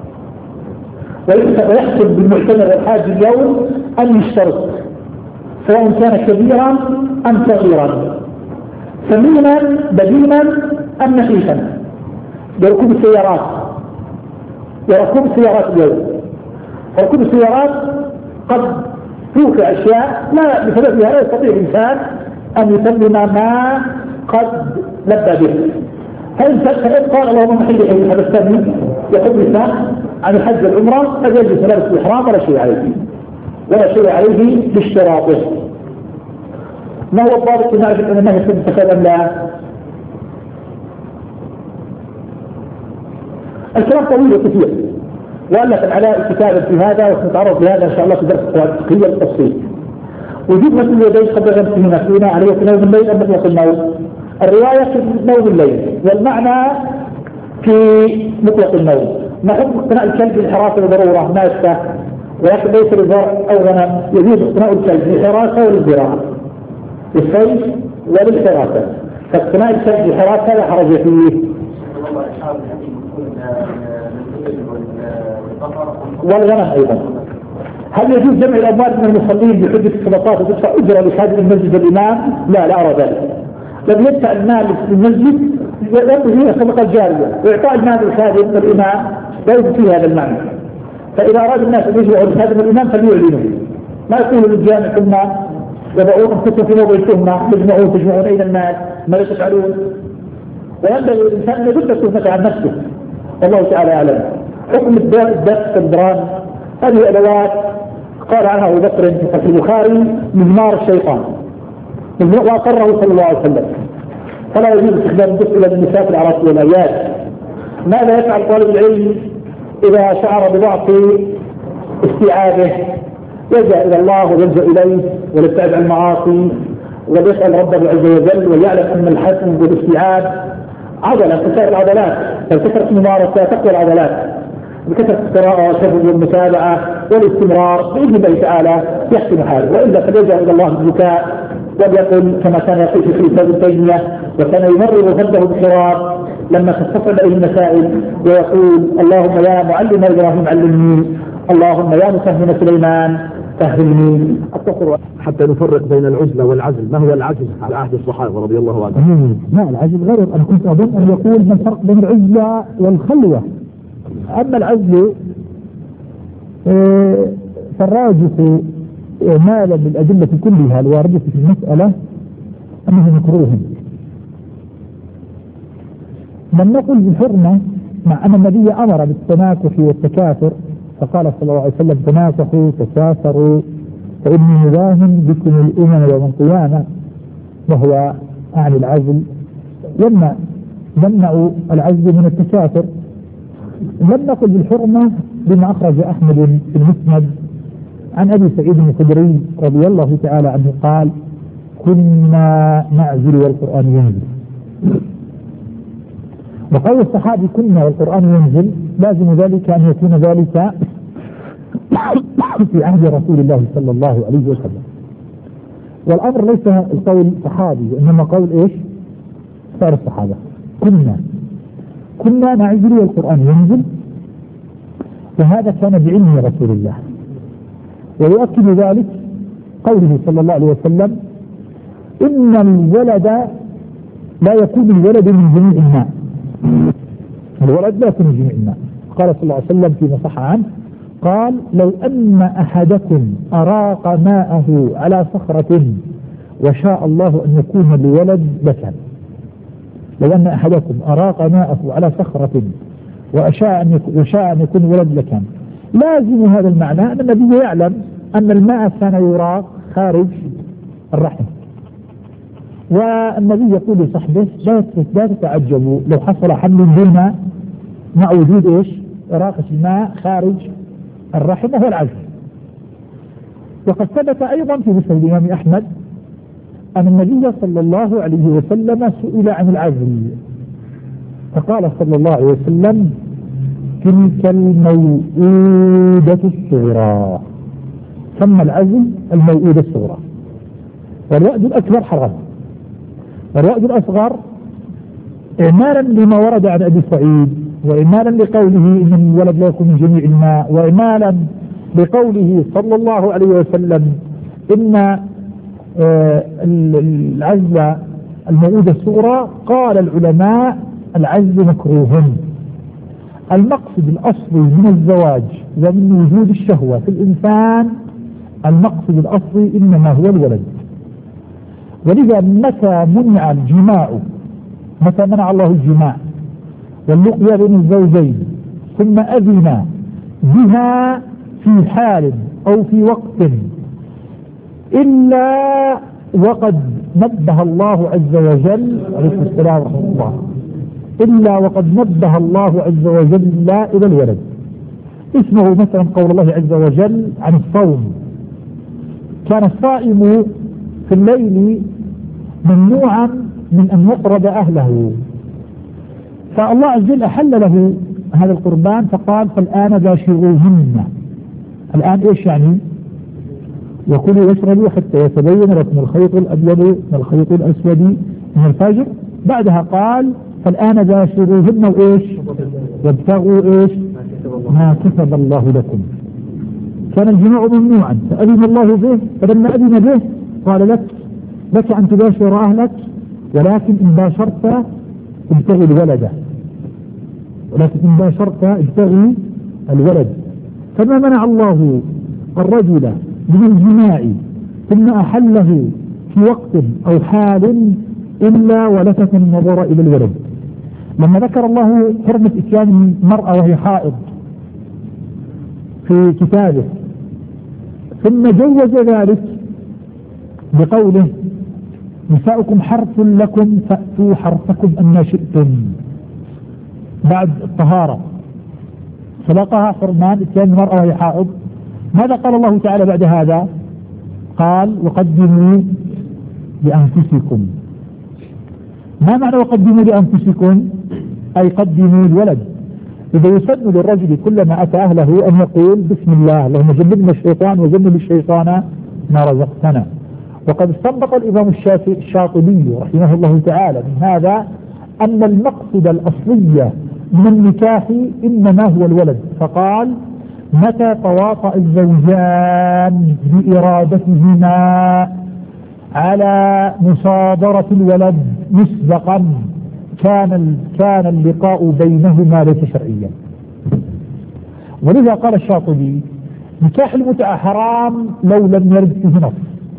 ويحسب بالمعتمر الحاج اليوم أن يشترط سواء كان كبيرا أم صغيرا، سمينا بدينا أم نحيفا، بركوب السيارات اليوم. ركوب السيارات قد توقع أشياء لا بسببها لا يستطيع الإنسان أن يسلم ما قد لبى به. فإن قال اللهم محل حيث حبستني يحب الإنسان عن الحج والعمرة فيجلس لابس الإحرام ولا شيء عليه باشتراطه. ما هو الضابط في معرفة أن النهي يكون متخذا لا؟ الكلام طويل وكثير وألف على كتابا في هذا وسنتعرض لهذا إن شاء الله في درس الفقهية بالتفصيل. وجود مثل اليدين قبل غمسه نفسنا عليه في نوم الليل أم مطلق النوم. الرواية في نوم الليل والمعنى في مطلق النوم. ما حكم اقتناء الكلب للحراسة وضرورة ما يفتح، ولكن ليس للزرع أو غنم، يجوز اقتناء الكلب للحراسة وللزراعة للصيد وللحراسة. فاقتناء الكلب للحراسة لا حرج فيه. والغنم أيضا. هل يجوز جمع الأموال من المصلين بحجة الصدقات وتدفع أجرة لخادم المسجد والإمام؟ لا أرى ذلك. لم يدفع المال للمسجد يبقى صدقة جارية، وإعطاء المال للخادم والإمام لا يوجد فيه هذا المعنى. فإذا أراد الناس أن يجمعوا لخادم والإمام فليعلنوا، ما يقولوا للجامع ثم يضعون أنفسهم في موضع التهمة تجمعون أين المال ما لا تفعلون. وينبغي الإنسان أن يرد التهمة عن نفسه. الله تعالى أعلم. حكم الدفع الدران هذه أدوات قال عنها أبو بكر في البخاري مزمار الشيطان وأقره صلى الله عليه وسلم. فلا يجوز استخدام الدفع إلى النساء في الأعراس والأعياد. ماذا يفعل طالب العلم إذا شعر بضعف استيعابه؟ يلجأ إلى الله ويلجأ إليه ويبتعد عن المعاصي ويسأل ربه عز وجل ويعلم أن الحسن والاستيعاب عضلة كسائر العضلات، فالكثرة الممارسة تقوى العضلات بكثرة القراءة والشغل والمتابعة والاستمرار بإذن الله تعالى يحسن حاله. وإلا فليلجأ إلى الله بالبكاء وليقل كما كان يقول في ابن تيمية وكان يمرر خده بالحوار لما تتصل إليه المسائل ويقول اللهم يا معلم إبراهيم علمني، اللهم يا مفهم سليمان فهمني. حتى نفرق بين العزلة والعزل. ما هو العزل على عهد الصحابة رضي الله عنهم؟ لا العزل غير. أنا كنت أظن أن يقول ما الفرق بين العزلة والخلوة. أما العزل فالراجح مالا بالأدلة كلها الواردة في المسألة أنه مكروه. لم نقل بالحرمة مع أن النبي أمر بالتناكح والتكاثر، فقال صلى الله عليه وسلم تناكحوا تكاثروا فإني مداهن بكم الأمم يوم القيامة، وهو عن العزل يمنع العزل من التكاثر. لم نقل بالحرمة بما أخرج أحمد في المسند عن أبي سعيد الخدري رضي الله تعالى عنه قال كنا نعزل والقرآن ينزل. وقول الصحابي كنا والقرآن ينزل لازم ذلك أن يكون ذلك في عهد رسول الله صلى الله عليه وسلم. والأمر ليس القول الصحابي وإنما قول إيش؟ صار الصحابة كنا نعزل والقرآن ينزل، وهذا كان بعلم رسول الله. ويؤكد ذلك قوله صلى الله عليه وسلم إن الولد لا يكون الولد من جميع الماء. الولد لا يكون من جميع الماء. قال صلى الله عليه وسلم فيما صح عنه قال لو أن أحدكم أراق ماءه على صخرة وشاء الله أن يكون لولد لكان. لو أن أحدكم أراق ماءه على صخرة وشاء أن يكون ولد لكان. لازم هذا المعنى أن النبي يعلم أن الماء كان يراق خارج الرحم، والنبي يقول لصحبه لا تتعجبوا لو حصل حمل بين مع وجود إيش؟ إراقة الماء خارج الرحم هو العزل. وقد ثبت أيضا في مسند الإمام أحمد أن النبي صلى الله عليه وسلم سئل عن العزل فقال صلى الله عليه وسلم: تلك الموؤودة الصغرى. ثم العزل الموؤودة الصغرى، والوأد الأكبر حرام، والوأد الأصغر إعمالا لما ورد عن أبي سعيد، وإعمالا لقوله إن الولد لا يكون من جميع الماء، وإعمالا لقوله صلى الله عليه وسلم إن العزل الموؤودة الصغرى. قال العلماء: العزل مكروه. المقصد الأصلي من الزواج ومن وجود الشهوة في الإنسان، المقصد الأصلي إنما هو الولد. ولذا متى منع الجماع، متى منع الله الجماع واللقيا بين الزوجين ثم أذن بها في حال أو في وقت إلا وقد نبه الله عز وجل، عليه السلام ورحمة الله، إلا وقد نبه الله عز وجل إلى الولد. اسمه مثلا قول الله عز وجل عن الصوم: كان الصائم في الليل ممنوعا من أن يقرب أهله، فالله عز وجل أحل له هذا القربان فقال: فالآن باشروهن. الآن إيش يعني؟ وكلوا واشربوا حتى يتبين لكم الخيط الأبيض من الخيط الأسود من الفجر. بعدها قال: فالآن باشروهن وإيش؟ وابتغوا إيش؟ ما كتب الله لكم. كان الجماع ممنوعا فأذن الله به، فلما أذن به قال: لك أن تباشر أهلك، ولكن إن باشرت ابتغي الولد، ولكن إن باشرت ابتغي الولد. فما منع الله الرجل من الجماع ثم أحله في وقت أو حال إلا ولفت النظر إلى الولد. لما ذكر الله حرمة إتيان المرأة وهي حائض في كتابه، ثم جوز ذلك بقوله: نساؤكم حرث لكم فأتوا حرثكم أن شئتم. بعد الطهارة سبقها حرمان إتيان المرأة وهي حائض. ماذا قال الله تعالى بعد هذا؟ قال: وقدموا لأنفسكم. ما معنى وقدموا لأنفسكم؟ أي قدموا الولد. إذا يسن للرجل كلما أتى أهله أن يقول: بسم الله، اللهم جنبنا الشيطان وجنب الشيطان ما رزقتنا. وقد استنبط الإمام الشاطبي رحمه الله تعالى من هذا أن المقصد الأصلي من النكاح إنما هو الولد، فقال: متى تواطأ الزوجان بإرادتهما على مصادرة الولد مسبقا كان اللقاء بينهما ليس شرعيا. ولذا قال الشاطبي: نكاح المتعة حرام لو لم يرد فيه نص.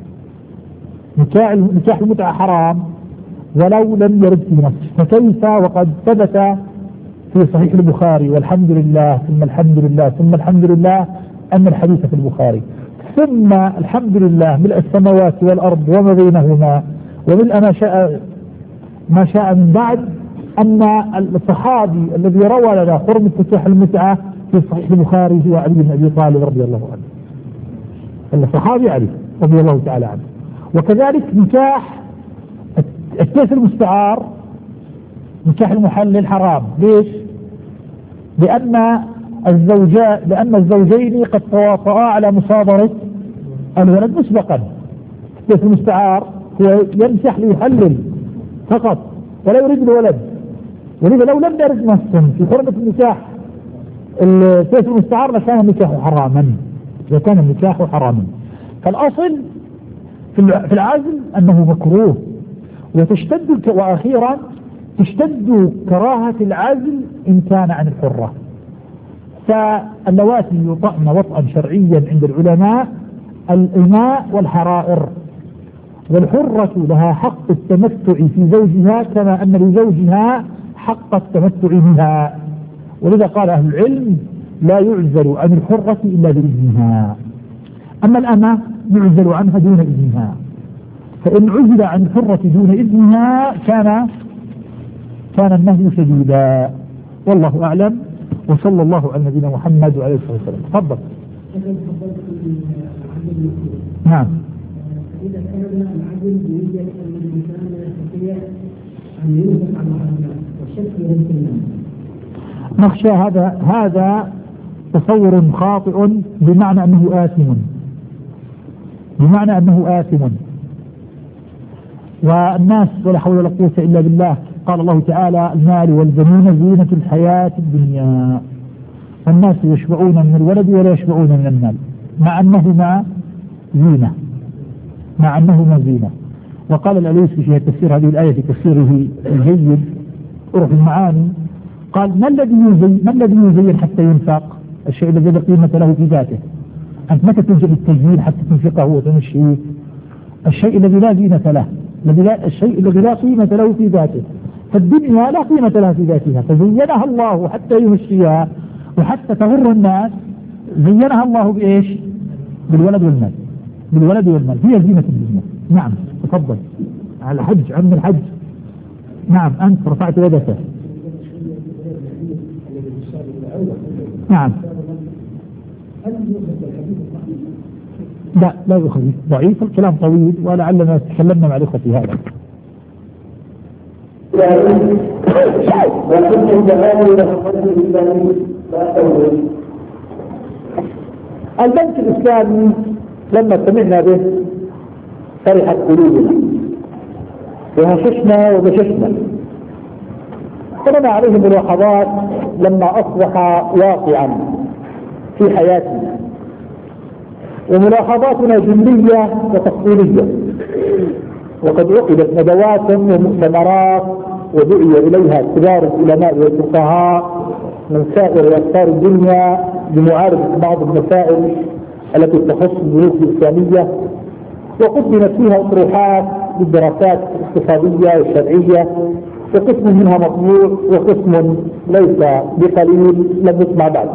نكاح المتعة حرام ولو لم يرد فيه نص، فكيف وقد ثبت في صحيح البخاري، والحمد لله ثم الحمد لله ثم الحمد لله أن الحديث في البخاري، ثم الحمد لله ملء السماوات والأرض وما بينهما وملء ما شاء من بعد، أن الصحابي الذي روى لنا حرمة نكاح المتعة في صحيح البخاري هو علي بن أبي طالب رضي الله عنه، الصحابي علي رضي الله تعالى عنه. وكذلك نكاح الكيس المستعار، نكاح المحلل حرام. ليش؟ لأن الزوجين قد تواطئا على مصادرة الولد مسبقا. الكيس المستعار هو يمسح ليحلل فقط ولا يريد الولد، ولذا لو لم يرد نص في حرمة النكاح الكيس المستعار لكان النكاح حراما، لكان النكاح حراما. فالأصل في العزل أنه مكروه، وأخيرا تشتد كراهة العزل إن كان عن الحرة. فاللواتي يطأن وطئا شرعيا عند العلماء الإماء والحرائر، والحرة لها حق التمتع في زوجها كما أن لزوجها حق التمتع بها. ولذا قال أهل العلم: لا يعزل عن الحرة إلا بإذنها، أما الأمة يعزل عنها دون إذنها، فإن عزل عن الحرة دون إذنها كان النهي شديدا. والله أعلم، وصلى الله على نبينا محمد وعلى آله وسلم. تفضل. نعم. إذا كان العدل يوجد أن الإنسان لا يستطيع أن ينفق على هؤلاء والشك يمكن الناس. نخشى هذا تصور خاطئ بمعنى أنه آثم والناس ولا حول ولا قوة إلا بالله. قال الله تعالى المال والبنون زينة الحياة الدنيا والناس يشبعون من الولد ولا يشبعون من المال مع أنهما زينة. وقال الألوسي في تفسير هذه الآية في تفسيره الجيد روح المعاني قال ما الذي يزين حتى ينفق؟ الشيء الذي لا قيمة له في ذاته. أنت متى تلجأ للتزيين حتى تنفقه وتمشيه؟ الشيء الذي لا زينة له، الشيء الذي لا قيمة له في ذاته. فالدنيا لا قيمة لها في ذاتها فزينها الله حتى يمشيها وحتى تغر الناس. زينها الله بإيش؟ بالولد والمال هي زينة الدنيا. نعم تفضل على الحج عن الحج. نعم أنت رفعت يدك. نعم لا يؤخذ ضعيف الكلام طويل ولعلنا تكلمنا مع الإخوة في هذا. البنك الإسلامي لما سمعنا به فرحت قلوبنا وهششنا وبششنا. قمنا عليه ملاحظات لما أصبح واقعا في حياتنا وملاحظاتنا جملية وتفصيلية وقد عقدت ندوات ومؤتمرات ودعي إليها كبار العلماء والفقهاء من سائر أقطار الدنيا لمعالجة بعض المسائل التي تخص البنوك الإسلامية وقدمت فيها أطروحات للدراسات الاقتصادية والشرعية وقسم منها مطبوع وقسم ليس بقليل لم يسمع بعد.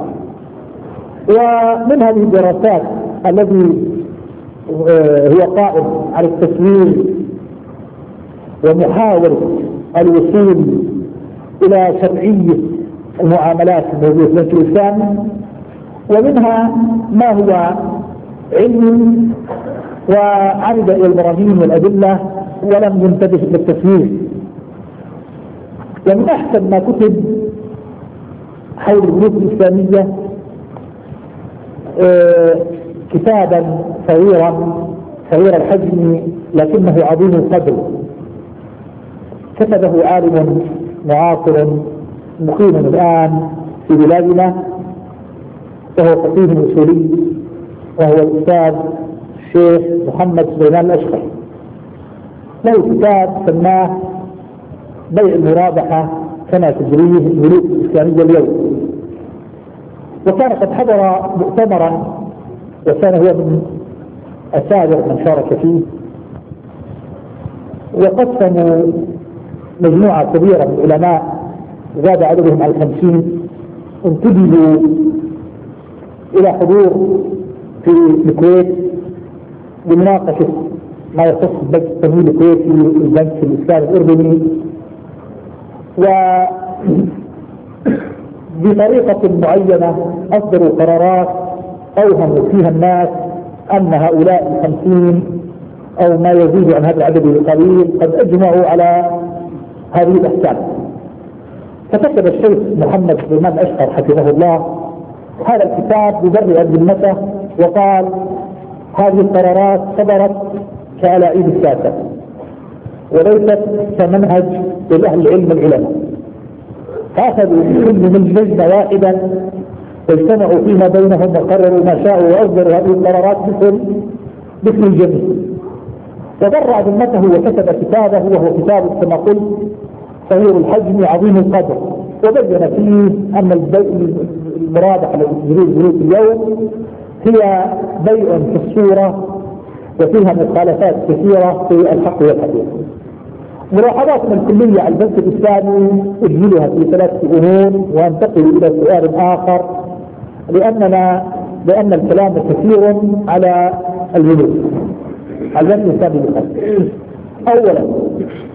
ومن هذه الدراسات الذي هو قائم على التسويق ومحاولة الوصول إلى شرعية المعاملات الموجودة في البنك الإسلامي ومنها ما هو علمي وعرض إلى البراهين والأدلة ولم ينتبه للتسويق. ومن أحسن ما كتب حول البنوك الإسلامية كتابا صغير الحجم لكنه عظيم القدر كتبه عالم معاصر مقيم الآن في بلادنا وهو فقيه أصولي وهو الأستاذ الشيخ محمد سليمان الأشقر. له كتاب سماه بيع المرابحة كما تجريه البنوك الإسلامية اليوم. وكان قد حضر مؤتمرا وكان هو من أسابق من شارك فيه وقسموا مجموعة كبيرة من العلماء زاد عددهم على 50 انتدبوا إلى حضور في الكويت لمناقشة ما يخص البنك التمويل الكويتي والبنك الإسلامي الأردني وبطريقة معينة أصدروا قرارات أوهموا فيها الناس أن هؤلاء 50 أو ما يزيد عن هذا العدد القليل قد أجمعوا على هذه الأحكام. فكتب الشيخ محمد سليمان الأشقر حفظه الله هذا الكتاب ببرئ ذمته وقال هذه القرارات صدرت كألاعيب الساسة وليست كمنهج لأهل العلم العلماء. أخذوا كل من لجنة واحدا واجتمعوا فيما بينهم وقرروا ما شاءوا وأصدروا هذه القرارات مثل الجميع. وبرع ذمته وكتب كتابه وهو كتاب كما قلت صغير الحجم عظيم القدر وبين فيه أن المرابحة التي تجري البنوك اليوم هي بيع في الصورة وفيها مخالفات كثيرة في الحق والحقيقة. ملاحظاتنا الكلية على البنك الإسلامي أجملها في 3 أمور وانتقل إلى سؤال آخر لأن الكلام كثير على البنوك على البنك الإسلامي. أولا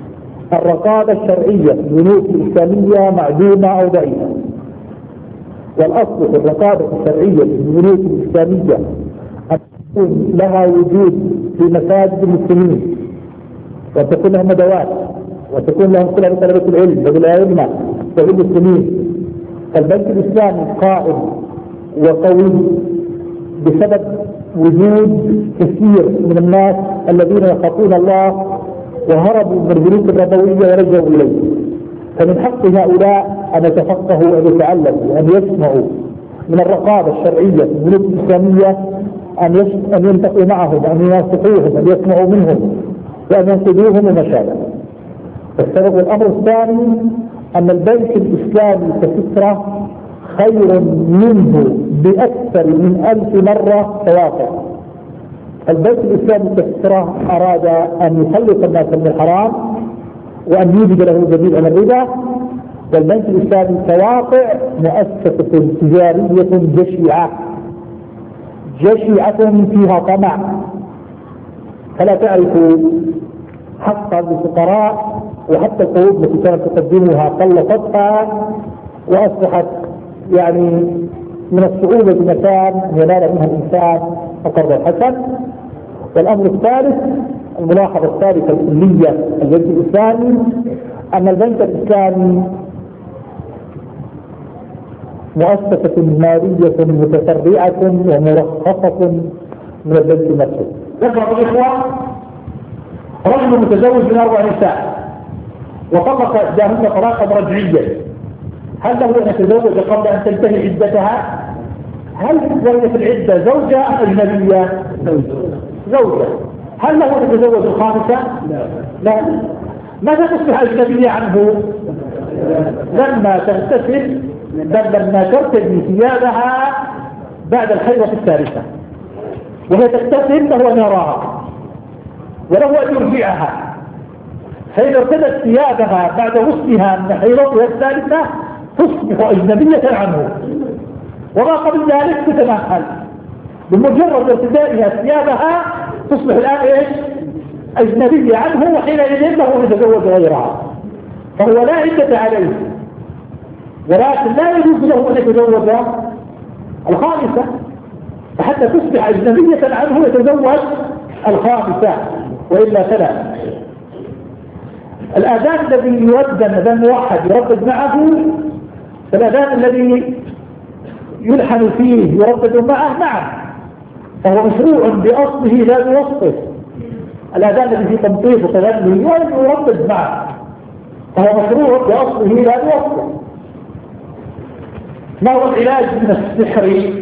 الرقابة الشرعية في البنوك الإسلامية معدومة أو ضعيفة. والأصل في الرقابة الشرعية في البنوك الإسلامية أن تكون لها وجود في مساجد المسلمين، وتكون لهم ندوات، وتكون لهم صلة بطلبة العلم وبالأئمة وبالمسلمين. فالبنك الإسلامي قائم وقوي بسبب وجود كثير من الناس الذين يخافون الله وهربوا من البنوك الربوية ورجعوا إليه. فمن حق هؤلاء أن يتفقهوا وأن يتعلموا وأن يسمعوا من الرقابة الشرعية في البنوك الإسلامية، أن ينتقوا معهم، أن يناصحوهم، أن يسمعوا منهم، وأن ينقذوهم وما شابه. السبب الأمر الثاني أن البنك الإسلامي كفكرة خير منه بأكثر من 1000 مرة تواقع. البنك الإسلامي كفكرة أراد أن يخلص الناس من الحرام وأن يوجد له جديد على الربا، والبنك الإسلامي كواقع مؤسسة تجارية جشعة فيها طمع، فلا تعرف حق الفقراء، وحتى القروض التي كانت تقدمها قلصتها وأصبحت يعني من الصعوبة بمكان ينال منها الإنسان القرض الحسن. والأمر الثالث، الملاحظة الثالثة الكلية البنك الإسلامي، أن البنك الإسلامي مؤسسة مالية متفرعة ومرخصة من البنك نفسه. يقرأ الإخوة رجل متزوج من 4 نساء وطلق إحداهن طلاقا رجعيا، هل له أن يتزوج قبل أن تنتهي عدتها؟ هل وهي في العدة زوجة أم أجنبية؟ زوجة. هل له أن يتزوج الخامسة؟ لا. ماذا تصبح أجنبية عنه؟ لما تغتسل، بل لما ترتدي ثيابها بعد الحيضة الثالثة، وهي تغتسل له أن يراها وله أن يرجعها. فإذا ارتدت ثيابها بعد غسلها من حيضتها الثالثة تصبح أجنبية عنه، وما قبل ذلك تتمهل. بمجرد ارتدائها ثيابها تصبح الآن إيش؟ أجنبية عنه، وحينئذ له أن يتزوج غيرها، فهو لا عدة عليه، ولكن لا يجوز له أن يتزوج الخامسة، فحتى تصبح أجنبية عنه يتزوج الخامسة، وإلا فلا. الآذان الذي يؤذن أذان موحد يردد معه، فالآذان الذي يلحن فيه يردد معه، نعم، فهو مشروع بأصله لا بوصفه. الآذان الذي فيه تمطيط وتغني يردد معه، فهو مشروع بأصله لا بوصفه. ما هو العلاج من السحر؟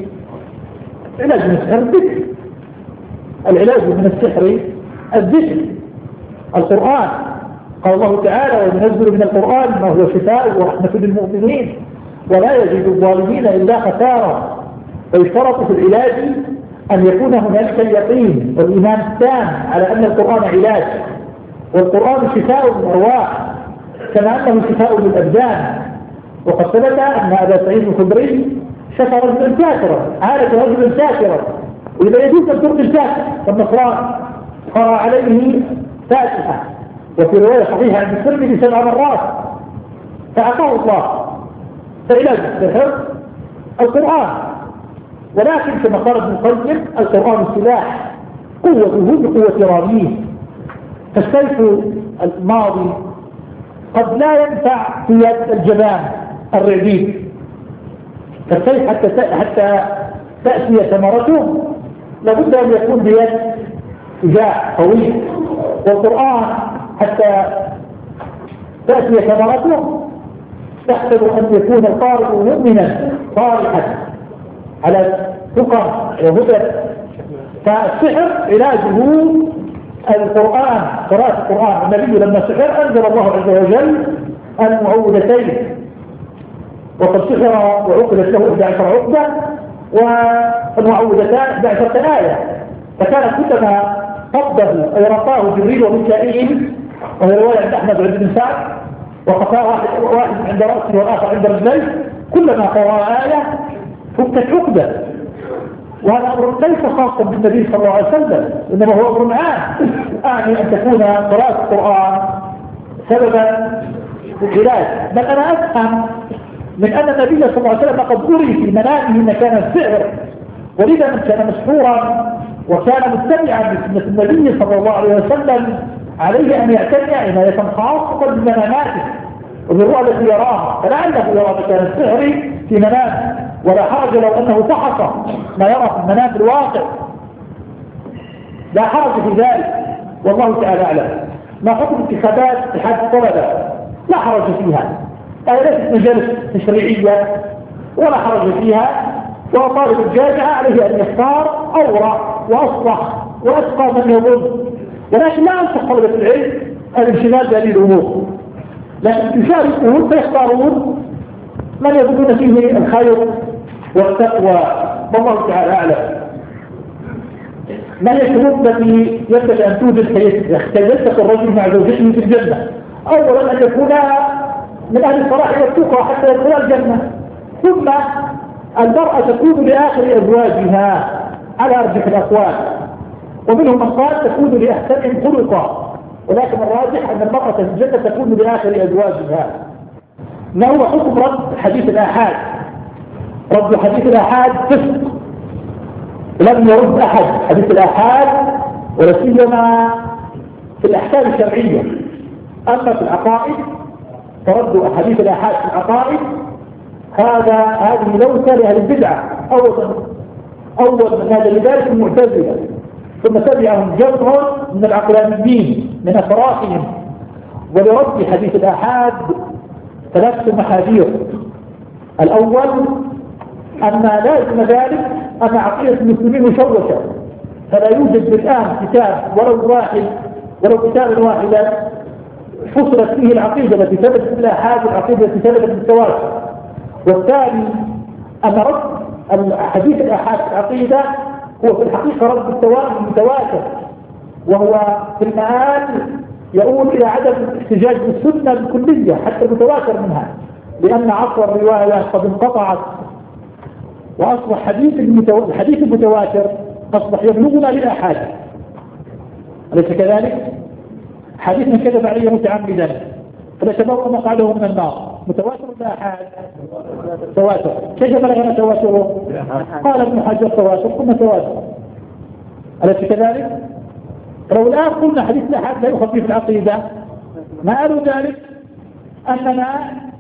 علاج من السحر الذكر. العلاج من السحر الذكر، القرآن. قال الله تعالى: وينزل من القرآن ما هو شفاء ورحمة للمؤمنين ولا يزيد الظالمين إلا خسارا. فيشترط في العلاج أن يكون هناك اليقين والإيمان التام على أن القرآن علاج، والقرآن شفاء للأرواح كما أنه شفاء للأبدان. وقد ثبت أن أبا سعيد الخدري شفى رجلا كافرا، عالج رجلا كافرا، وإذا يجوز أن ترك الكافر والنصران قرأ عليه فاتحة، وفي رواية صحيحة عند الترمذي 7 مرات، فعطاه الله. فعلاج السحر القرآن، ولكن كما قال ابن القيم: القرآن سلاح قوته بقوة راميه. فالسيف الماضي قد لا ينفع في يد الجبان الرعديد، فالسيف حتى تأتي ثمرته لابد أن يكون بيد شجاع قوي، والقرآن حتى تأتي ثمرته تحتاج أن يكون القارئ مؤمنا صالحا على ثقة وهدى. فالسحر علاجه القرآن، قراءة القرآن. النبي لما سحر أنزل الله عز وجل المعوذتين، وقد سحر وعقدت له 11 عقدة، والمعوذتان 11 آية، فكانت كلما قبضه أي رقاه جبريل وميكائيل، وهي رواية عند أحمد بن بن سعد، وقفاه واحد عند رأسه والآخر عند رجليه، كلما قرأ آية فكت عقدة. وهذا أمر ليس خاصا بالنبي صلى الله عليه وسلم، إنما هو أمر عام، أعني أن تكون قراءة القرآن سببا في العلاج. بل أنا أفهم من أن النبي صلى الله عليه وسلم قد أري في منامه مكان السحر، ولذا من كان مسحورا وكان متبعا بسنة النبي صلى الله عليه وسلم عليه أن يعتني عناية خاصة بمناماته وبالرؤى التي يراها، فلعله يرى مكان السحر في منامه، ولا حرج لو أنه فحص ما يرى في المنام بالواقع، لا حرج في ذلك، والله تعالى أعلم. ما حكم انتخابات اتحاد الطلبة؟ لا حرج فيها، ليست مجالس تشريعية ولا حرج فيها، وطالب الجامعة عليه أن يختار أورع وأصلح وأتقى من يظن، ولكن لا أنصح طلبة العلم الانشغال بهذه الأمور، لكن يشاركون فيختارون من يظنون فيه الخير والتقوى، والله تعالى أعلم. ما هي الشروط التي ينبغي أن توجد يلتقي الرجل مع زوجته في الجنة؟ أولا أن يكون من أهل الصلاح والتقى حتى يدخل الجنة، ثم المرأة تكون لآخر أزواجها على أرجح الأقوال، ومنهم من قال تكون لأحسنهم خلقا، ولكن الراجح أن المرأة في الجنة تكون لآخر أزواجها. ما هو حكم رد حديث الآحاد؟ رد حديث الآحاد فسق، لم يرد أحد حديث الآحاد ولا سيما في الأحكام الشرعية. أما في العقائد فرد حديث الآحاد في العقائد هذه لوثة لأهل البدعة أول من هذا لذلك المعتزلة، ثم تبعهم جمع من العقلانيين من أفراحهم. ولرد حديث الآحاد 3 محاذير. الأول أن لازم ذلك أن عقيدة المسلمين مشوشة، فلا يوجد بالآن كتاب ولو كتابا واحدا فصلت فيه العقيدة التي ثبتت في الآحاد والعقيدة التي ثبتت بالتواتر. والثاني أن رد حديث الآحاد في العقيدة هو في الحقيقة رد المتواتر، وهو في المآل يؤول إلى عدم الاحتجاج بالسنة الكلية حتى المتواتر منها، لأن عصر الرواية قد انقطعت، وأصبح الحديث المتواتر أصبح يبلغنا للآحاد، أليس كذلك؟ حديث من كذب عليه متعمدا فليتبوأ مقعده من النار. متواتر الآحاد تواتر، كيف بلغنا تواتره؟ قال ابن حجر تواتر ثم تواتر، أليس كذلك؟ لو الآن قلنا حديث الآحاد لا يؤخذ به في العقيدة، ما قالوا ذلك أننا